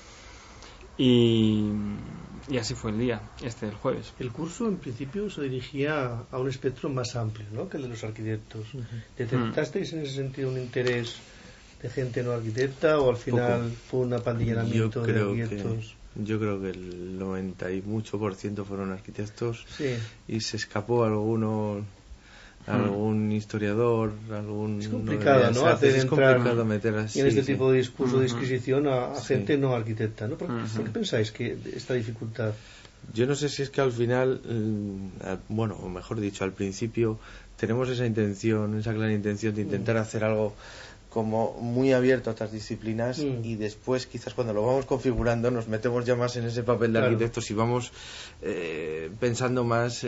Y así fue el día del jueves. El curso en principio se dirigía a un espectro más amplio, ¿no?, que el de los arquitectos. ¿Detectasteis en ese sentido un interés de gente no arquitecta, o al final fue un apandillamiento de arquitectos? Yo creo que el 90 y mucho por ciento fueron arquitectos, sí. Y se escapó algún historiador, algún... Es complicado, ¿no? Es complicado meter así, en este tipo de discurso de disquisición a gente no arquitecta, ¿no? ¿Por qué pensáis que esta dificultad? Yo no sé si es que al final, bueno, o mejor dicho, al principio tenemos esa clara intención de intentar hacer algo como muy abierto a otras disciplinas, y después quizás cuando lo vamos configurando nos metemos ya más en ese papel de arquitectos y vamos pensando más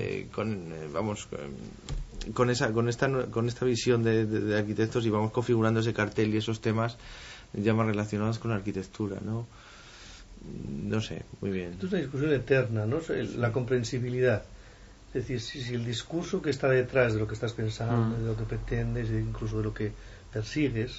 con esta visión de arquitectos, y vamos configurando ese cartel y esos temas ya más relacionados con la arquitectura, ¿no? No sé, muy bien. Esto es una discusión eterna, ¿no? La comprensibilidad. Es decir, si el discurso que está detrás de lo que estás pensando, de lo que pretendes, incluso de lo que persigues,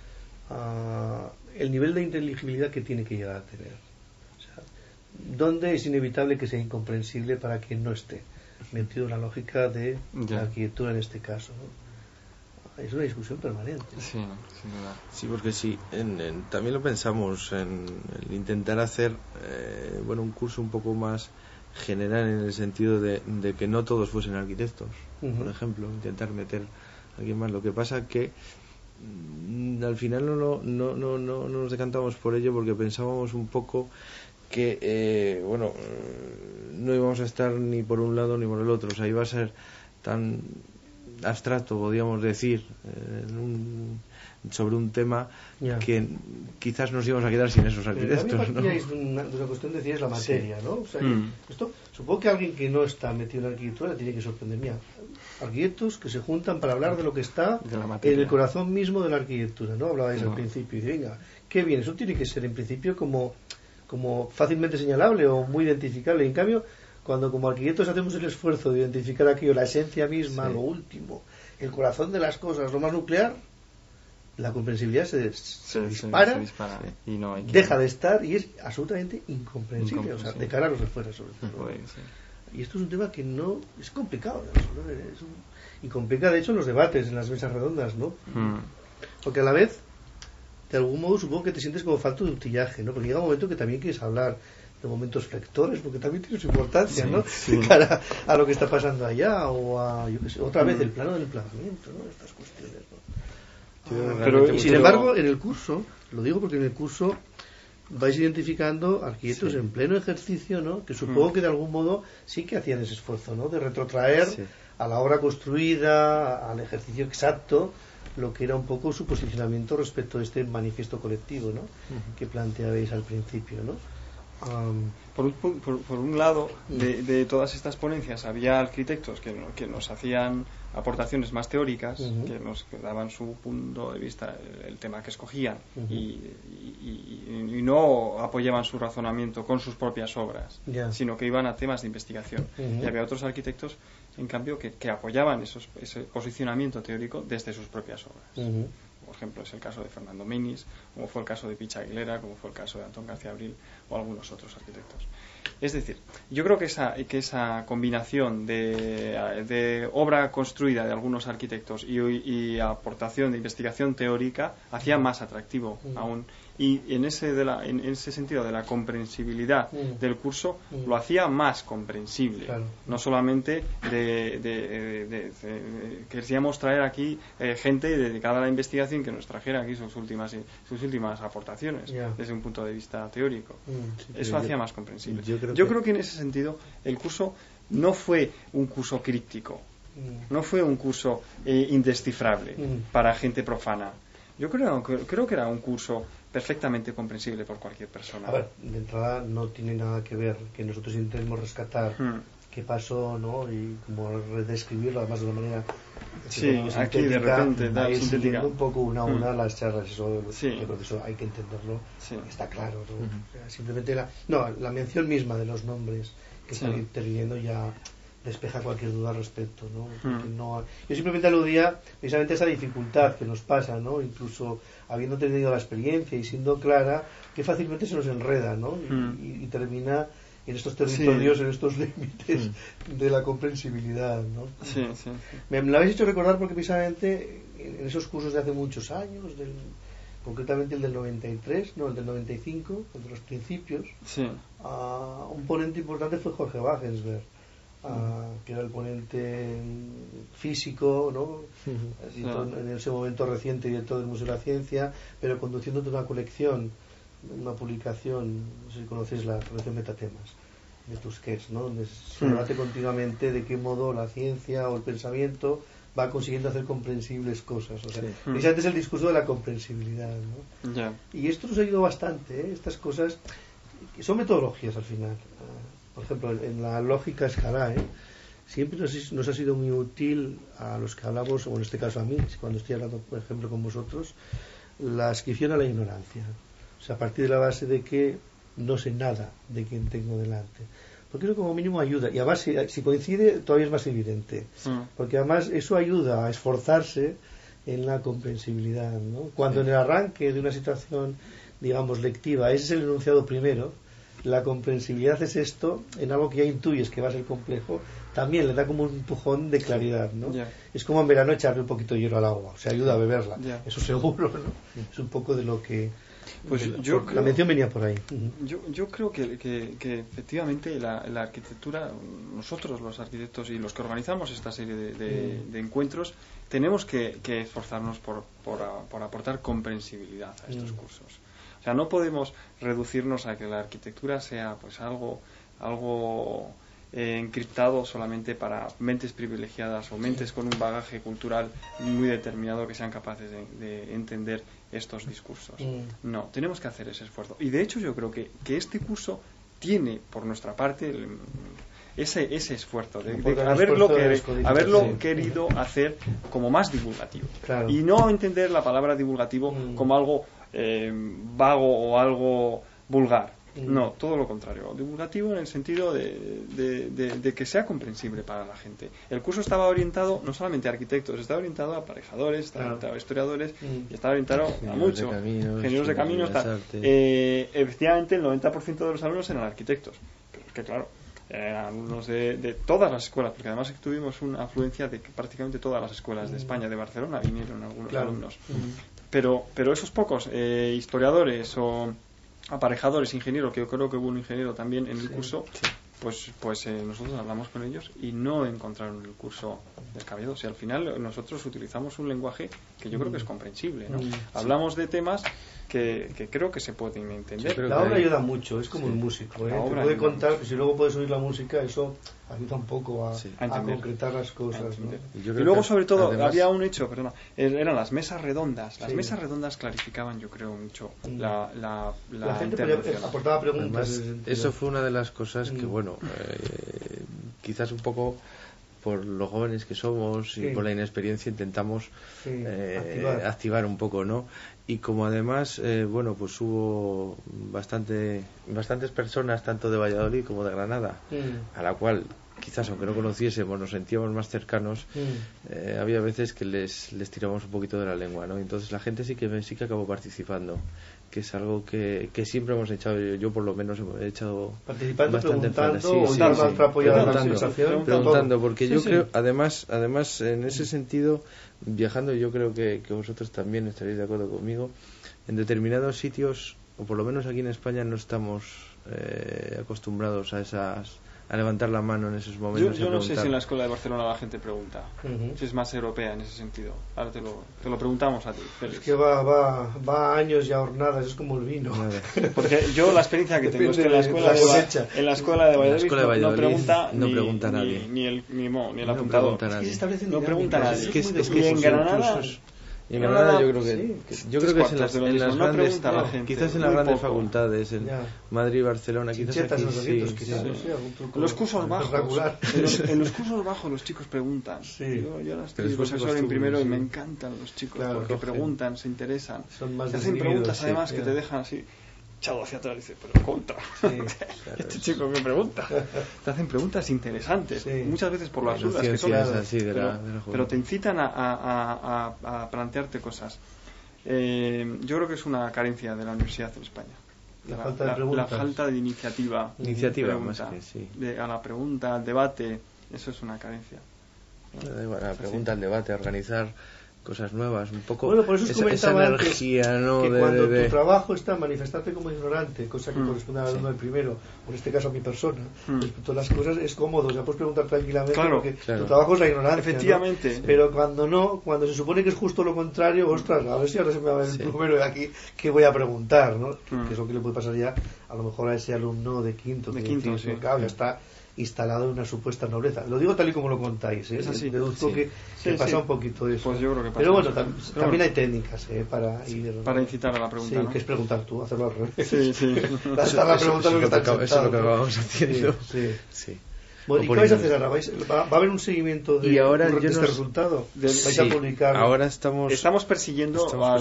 el nivel de inteligibilidad que tiene que llegar a tener. O sea, ¿dónde es inevitable que sea incomprensible para quien no esté metido en la lógica de la arquitectura en este caso, ¿no? Es una discusión permanente. Sí, sin duda. Sí, porque sí, también lo pensamos en el intentar hacer un curso un poco más general, en el sentido de que no todos fuesen arquitectos, por ejemplo, intentar meter a alguien más. Lo que pasa que al final no nos decantamos por ello, porque pensábamos un poco que no íbamos a estar ni por un lado ni por el otro, o sea, iba a ser tan abstracto, podríamos decir, sobre un tema que quizás nos íbamos a quedar sin esos arquitectos, ¿no? Es una cuestión de decir, es la materia, ¿no? O sea, esto, supongo que alguien que no está metido en la arquitectura tiene que sorprender. Mira, arquitectos que se juntan para hablar de lo que está en el corazón mismo de la arquitectura, ¿no? Hablabais al principio, y dice, venga, qué bien, eso tiene que ser en principio como fácilmente señalable o muy identificable. En cambio, cuando como arquitectos hacemos el esfuerzo de identificar aquello, la esencia misma, lo último, el corazón de las cosas, lo más nuclear, la comprensibilidad se dispara, y no hay que... deja de estar y es absolutamente incomprensible, o sea, de cara a los de fuera sobre todo. Y esto es un tema que no es complicado de resolver, y complica de hecho los debates en las mesas redondas, ¿no? Porque a la vez, de algún modo, supongo que te sientes como falto de utillaje, ¿no? Porque llega un momento que también quieres hablar de momentos flectores, porque también tiene su importancia, ¿no? De cara a lo que está pasando allá, o a, yo qué sé, otra vez el plano del emplazamiento, ¿no? Estas cuestiones, ¿no? Pero, y sin embargo, en el curso, lo digo porque en el curso vais identificando arquitectos en pleno ejercicio, ¿no? Que supongo que de algún modo sí que hacían ese esfuerzo, ¿no? De retrotraer a la obra construida, al ejercicio exacto, lo que era un poco su posicionamiento respecto a este manifiesto colectivo, ¿no? Que planteabais al principio, ¿no? Por un lado, de todas estas ponencias había arquitectos que nos hacían aportaciones más teóricas, que nos daban su punto de vista, el tema que escogían, y no apoyaban su razonamiento con sus propias obras, sino que iban a temas de investigación. Y había otros arquitectos, en cambio, que apoyaban ese posicionamiento teórico desde sus propias obras. Por ejemplo, es el caso de Fernando Menis, como fue el caso de Picha Aguilera, como fue el caso de Antón García Abril o algunos otros arquitectos. Es decir, yo creo que esa combinación de obra construida de algunos arquitectos y aportación de investigación teórica hacía más atractivo aún. Y en ese sentido de la comprensibilidad del curso lo hacía más comprensible. No solamente queríamos traer aquí gente dedicada a la investigación que nos trajera aquí sus últimas aportaciones desde un punto de vista teórico. Eso hacía más comprensible. Yo creo que en ese sentido el curso no fue un curso críptico, no fue un curso indescifrable para gente profana. Yo creo que era un curso perfectamente comprensible por cualquier persona. A ver, de entrada no tiene nada que ver que nosotros intentemos rescatar qué pasó, ¿no? Y como redescribirlo además de una manera aquí de repente siguiendo un poco una a una las charlas, eso hay que entenderlo, está claro, ¿no? O sea, simplemente la mención misma de los nombres que están interviniendo ya despeja cualquier duda al respecto, ¿no? Yo simplemente aludía precisamente a esa dificultad que nos pasa, ¿no? Incluso habiendo tenido la experiencia y siendo clara, que fácilmente se nos enreda, ¿no? Y termina en estos territorios, en estos límites de la comprensibilidad, ¿no? Me lo habéis hecho recordar porque precisamente en esos cursos de hace muchos años, concretamente el del 93, no, el del 95, el de los principios, un ponente importante fue Jorge Wagensberg, que era el ponente físico, ¿no? En ese momento reciente director del Museo de la Ciencia, pero conduciendo toda una colección, una publicación, no sé si conocéis la colección Metatemas de Tusquets, ¿no? Donde se debate continuamente de qué modo la ciencia o el pensamiento va consiguiendo hacer comprensibles cosas, o sea, precisamente es el discurso de la comprensibilidad, ¿no? Y esto nos ha ayudado bastante, estas cosas que son metodologías al final. Por ejemplo, en la lógica escalar, siempre nos ha sido muy útil a los que hablamos, o en este caso a mí, cuando estoy hablando, por ejemplo, con vosotros, la adscripción a la ignorancia. O sea, a partir de la base de que no sé nada de quien tengo delante. Porque eso como mínimo ayuda. Y además, si coincide, todavía es más evidente. Porque además eso ayuda a esforzarse en la comprensibilidad, ¿no? Cuando en el arranque de una situación, digamos, lectiva, ese es el enunciado primero, la comprensibilidad es esto, en algo que ya intuyes que va a ser complejo, también le da como un empujón de claridad, ¿no? Es como en verano echarle un poquito de hielo al agua, o sea, ayuda a beberla, eso seguro, ¿no? Es un poco de lo que... la mención venía por ahí. Yo creo que efectivamente la arquitectura, nosotros los arquitectos y los que organizamos esta serie de encuentros, tenemos que esforzarnos por aportar comprensibilidad a estos cursos. O sea, no podemos reducirnos a que la arquitectura sea pues algo encriptado solamente para mentes privilegiadas o mentes con un bagaje cultural muy determinado que sean capaces de entender estos discursos. No, tenemos que hacer ese esfuerzo. Y de hecho yo creo que este curso tiene por nuestra parte ese esfuerzo de haberlo querido hacer como más divulgativo. Y no entender la palabra divulgativo como algo vago o algo vulgar, No, todo lo contrario. Divulgativo en el sentido de que sea comprensible para la gente. El curso estaba orientado no solamente a arquitectos, estaba orientado a aparejadores, estaba orientado a historiadores, y estaba orientado a muchos ingenieros de caminos. Efectivamente, el 90% de los alumnos eran arquitectos. Pero es que, claro, eran alumnos de todas las escuelas, porque además tuvimos una afluencia de que prácticamente todas las escuelas de España, de Barcelona, vinieron algunos alumnos. Pero esos pocos historiadores o aparejadores, ingenieros, que yo creo que hubo un ingeniero también en el curso, pues nosotros hablamos con ellos y no encontraron el curso descabellado. O sea, al final nosotros utilizamos un lenguaje que yo creo que es comprensible, ¿no? Hablamos de temas que creo que se pueden entender. La obra ayuda mucho, es como el músico, ¿eh? Te puede contar, pero si luego puedes oír la música, eso ayuda un poco a concretar las cosas, ¿no? Y luego, sobre todo, además, había un hecho, eran las mesas redondas. Las mesas redondas clarificaban, yo creo, mucho la gente aportaba preguntas. Además, eso fue una de las cosas que, bueno, quizás un poco por los jóvenes que somos y por la inexperiencia intentamos activar un poco, ¿no? Y como además, bueno, pues hubo bastantes personas, tanto de Valladolid como de Granada, a la cual quizás aunque no conociésemos nos sentíamos más cercanos, había veces que les tiramos un poquito de la lengua, ¿no? Entonces la gente sí que acabó participando, que es algo que siempre hemos echado, yo por lo menos he echado participando, bastante preguntando, porque yo creo, además en ese sentido, viajando, yo creo que vosotros también estaréis de acuerdo conmigo, en determinados sitios, o por lo menos aquí en España, no estamos acostumbrados a levantar la mano en esos momentos. Yo no sé si en la escuela de Barcelona la gente pregunta, si es más europea en ese sentido. Ahora te lo preguntamos a ti, Félix. Es que va a años y a hornadas, es como el vino. Porque yo la experiencia que tengo es que en la escuela de Valladolid no pregunta nadie, ni el apuntador. No pregunta nadie. Y en Granada... Y en Granada yo creo que es en las grandes, quizás en las grandes facultades, en Madrid, Barcelona, quizás aquí en los cursos bajos, en los cursos bajos los chicos preguntan. Yo estoy profesor en primero y me encantan los chicos porque preguntan, se interesan, te hacen preguntas además que te dejan así echado hacia atrás y dice, pero contra este chico que pregunta, te hacen preguntas interesantes, muchas veces por las dudas que son, pero te incitan a plantearte cosas. Yo creo que es una carencia de la universidad en España, la falta de iniciativa más que a la pregunta, al debate, eso es una carencia, ¿no? La pregunta, al debate, a organizar cosas nuevas, un poco. Bueno, por eso esa energía, ¿no? Que cuando tu trabajo está en manifestarte como ignorante, cosa que corresponde al alumno del primero, o en este caso a mi persona, respecto a las cosas, es cómodo, o sea, puedes preguntar tranquilamente, porque tu trabajo es la ignorancia. Efectivamente. ¿no? Pero cuando se supone que es justo lo contrario, ostras, a ver si ahora se me va a ver el primero de aquí, ¿qué voy a preguntar? ¿no? Que es lo que le puede pasar ya a lo mejor a ese alumno de quinto, claro, ya está instalado en una supuesta nobleza. Lo digo tal y como lo contáis, ¿eh? Es así. Deduzco que pasa un poquito de eso. Pues yo creo que pasa. Pero bueno, también hay técnicas para incitar a la pregunta, ¿no? que es preguntar tú, hacerlo al revés. Sí. La pregunta eso es lo que acabamos haciendo. Sí. Bueno, ¿y qué vais a hacer ahora? ¿Va a haber un seguimiento de este resultado? ¿Vais a publicar? Ahora estamos persiguiendo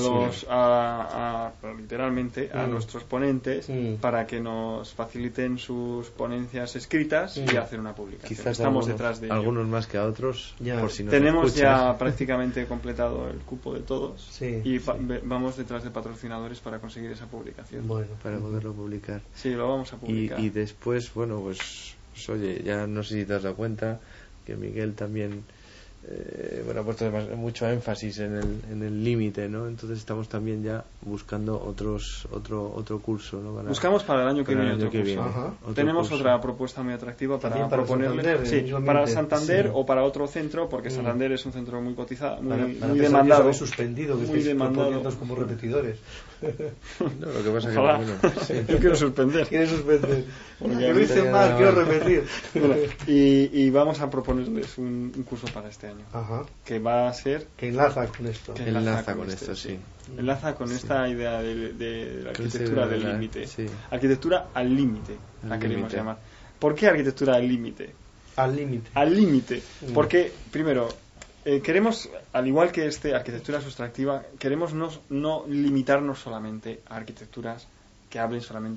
literalmente a nuestros ponentes para que nos faciliten sus ponencias escritas y hacer una publicación. Quizás estamos detrás de ello. Algunos más que a otros, por si nos tenemos escuchan. ya prácticamente completado el cupo de todos y vamos detrás de patrocinadores para conseguir esa publicación. Bueno, para poderlo publicar. Sí, lo vamos a publicar. Y después, bueno, pues oye, ya no sé si te has dado cuenta que Miguel también ha puesto mucho énfasis en el límite, ¿no? Entonces estamos también ya buscando otro curso, ¿no? Buscamos para el año que viene otro curso. Tenemos otra propuesta muy atractiva para proponerle para Santander o para otro centro, porque Santander es un centro muy cotizado, muy demandado. Habéis suspendido, que estáis proponiendo como repetidores. No, lo que pasa es que yo quiero suspender. ¿Quieres suspender? Que lo hice mal, quiero repetir. Y vamos a proponerles un curso para este año. Que va a ser... Que enlaza con esto. Enlaza con esto, sí. Enlaza con esta idea de la arquitectura del límite. Arquitectura al límite, la queremos llamar. ¿Por qué arquitectura al límite? Al límite. Al límite. Porque, primero, queremos, al igual que arquitectura sustractiva, queremos no limitarnos solamente a arquitecturas que hablen solamente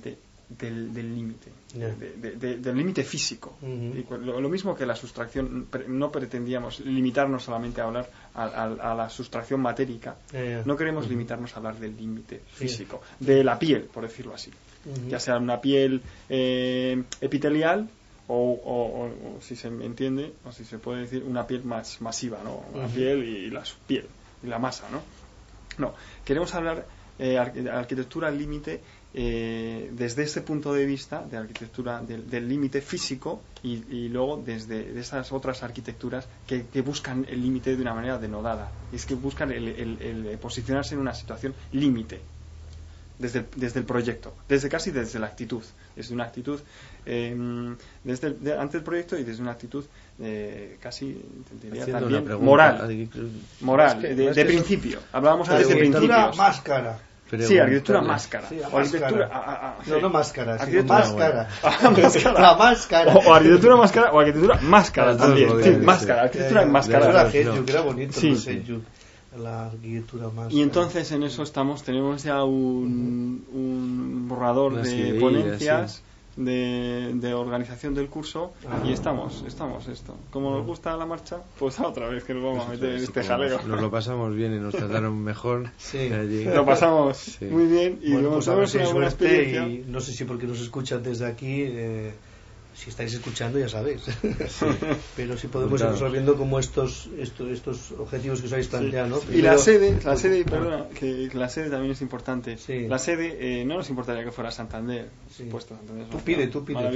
del límite, del límite físico. Y lo mismo que la sustracción, no pretendíamos limitarnos solamente a hablar a la sustracción matérica, no queremos limitarnos a hablar del límite físico, de la piel, por decirlo así, ya sea una piel epitelial o si se entiende, o si se puede decir, una piel más masiva, ¿no? La piel y la piel y la masa, no, queremos hablar de arquitectura al límite desde ese punto de vista de arquitectura del límite físico y luego desde esas otras arquitecturas que buscan el límite de una manera denodada, es que buscan el posicionarse en una situación límite desde el proyecto, casi desde la actitud, desde una actitud ante el proyecto y desde una actitud casi diría, también moral, de principio. Hablábamos antes de principios. Máscara. Sí, arquitectura máscara. Sí, o arquitectura no máscara, arquitectura máscara. La máscara. O arquitectura máscara o arquitectura máscara también. Sí, máscara, arquitectura enmascarada. Yo que era bonito, sí. No sé, la arquitectura máscara. Y entonces en eso tenemos ya un borrador de ponencias. De organización del curso y estamos esto. Como nos gusta la marcha, pues otra vez que nos vamos a meter en este jaleo. Nos lo pasamos bien y nos trataron mejor. Sí. Lo pasamos muy bien y bueno, nos pues una buena experiencia. Y no sé si porque nos escuchan desde aquí, si estáis escuchando ya sabéis. Sí. Pero si podemos ir resolviendo como estos objetivos que os habéis planteado, ¿no? Primero, y la sede, perdona, que la sede también es importante. Sí. La sede no nos importaría que fuera Santander, por supuesto. Santander tú pide.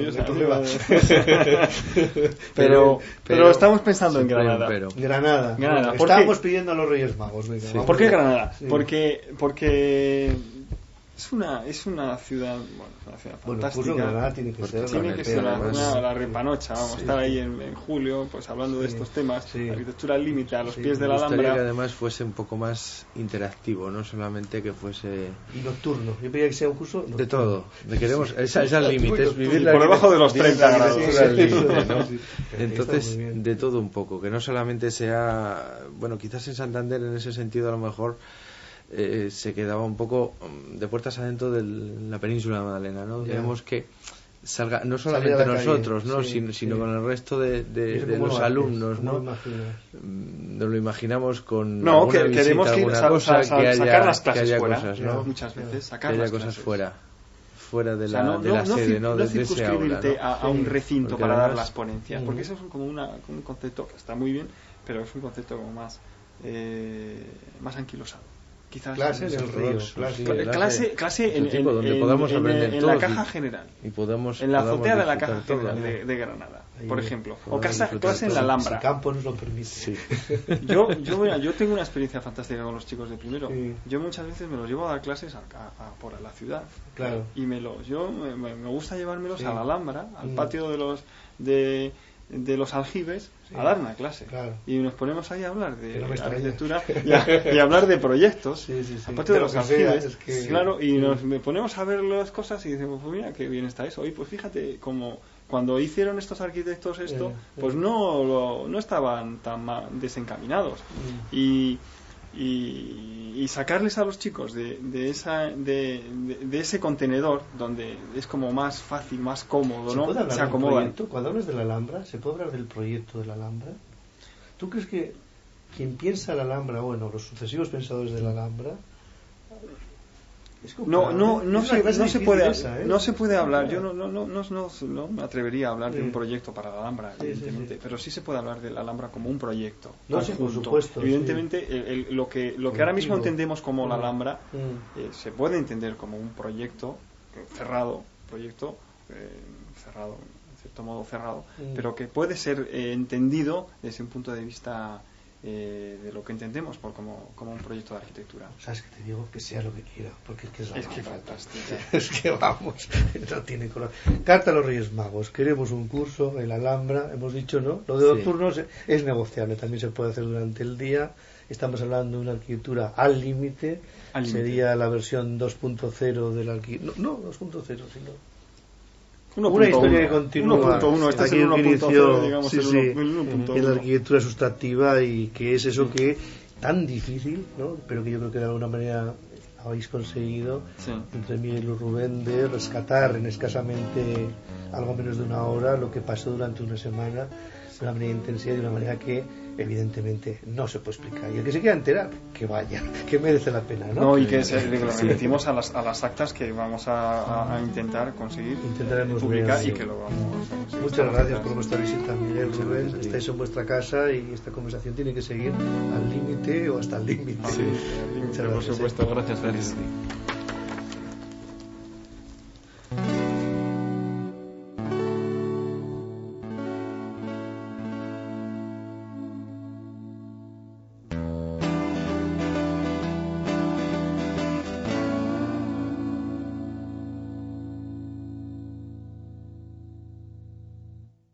Pero estamos pensando en Granada. Granada. Estábamos pidiendo a los Reyes Magos. Venga, sí. ¿Por qué Granada? Sí. Porque es una ciudad, una ciudad fantástica. Granada tiene que ser la repanocha. Vamos a estar ahí en julio, pues hablando de estos temas. Arquitectura al límite, a los pies de la Alhambra. Me gustaría que además fuese un poco más interactivo, no solamente que fuese y nocturno. Yo quería que sea un curso nocturno. De todo. Queremos es al límite, es vivir por debajo de los 30 grados. Al límite, ¿no? Entonces, de todo un poco, que no solamente sea, bueno, quizás en Santander en ese sentido a lo mejor se quedaba un poco de puertas adentro de la península de Magdalena, ¿no? Queremos que salga no solamente nosotros, ¿no? sino con el resto de los alumnos, ¿no? Nos lo imaginamos con que visita, queremos sacar las clases que haya fuera, cosas, ¿no? Muchas veces sacar que haya las cosas clases. fuera de la sede, ¿no? No de ese aula, ¿no? a un recinto para dar las ponencias, porque eso es como un concepto que está muy bien, pero es un concepto como más anquilosado. Quizás clase en el río, clase donde podamos aprender en la caja general, y en la azotea de la caja general de Granada, por ejemplo, o clase en la Alhambra. El campo nos lo permite. Sí. Yo tengo una experiencia fantástica con los chicos de primero. Sí. Yo muchas veces me los llevo a dar clases por la ciudad. Claro. Y me gusta llevármelos a la Alhambra, al patio de los aljibes, a dar una clase. Claro. Y nos ponemos ahí a hablar de arquitectura y a hablar de proyectos. Aparte de los aljibes, claro, y nos ponemos a ver las cosas y decimos, pues mira qué bien está eso. Y pues fíjate, como cuando hicieron estos arquitectos esto, pues no estaban tan desencaminados. Y sacarles a los chicos de ese contenedor donde es como más fácil, más cómodo, ¿no? Se acomodan. Cuando hablas de la Alhambra, ¿se puede hablar del proyecto de la Alhambra? ¿Tú crees que quien piensa la Alhambra, bueno, los sucesivos pensadores de la Alhambra, no se puede hablar. Yo no me atrevería a hablar de un proyecto para la Alhambra, evidentemente, pero sí se puede hablar de la Alhambra como un proyecto conjunto. Por supuesto, evidentemente lo que ahora mismo entendemos como la Alhambra se puede entender como un proyecto cerrado, en cierto modo cerrado, pero que puede ser entendido desde un punto de vista de lo que entendemos como un proyecto de arquitectura. Sabes que te digo que sea lo que quiera, porque es que fantástica. Es que vamos, no tiene color. Carta a los Reyes Magos, queremos un curso en la Alhambra, hemos dicho, ¿no? Lo de nocturnos es negociable, también se puede hacer durante el día. Estamos hablando de una arquitectura al límite, sería la versión 2.0 del arquitectura, no 2.0, sino una historia que continúa. 1.1, este es el 1.0, digamos, en la arquitectura sustractiva, y que es eso que tan difícil, ¿no? Pero que yo creo que de alguna manera habéis conseguido, entre Miguel y Rubén, de rescatar en escasamente algo menos de una hora lo que pasó durante una semana de una manera intensiva y de una manera que evidentemente no se puede explicar, y el que se quiera enterar, que vaya, que merece la pena, ¿no? No, y que lo remitimos a las actas que vamos a intentar conseguir publicar y que lo vamos a conseguir. Muchas gracias por vuestra visita, Miguel, Rubén. Estáis en vuestra casa y esta conversación tiene que seguir al límite o hasta el límite. Muchas gracias. Por supuesto, gracias.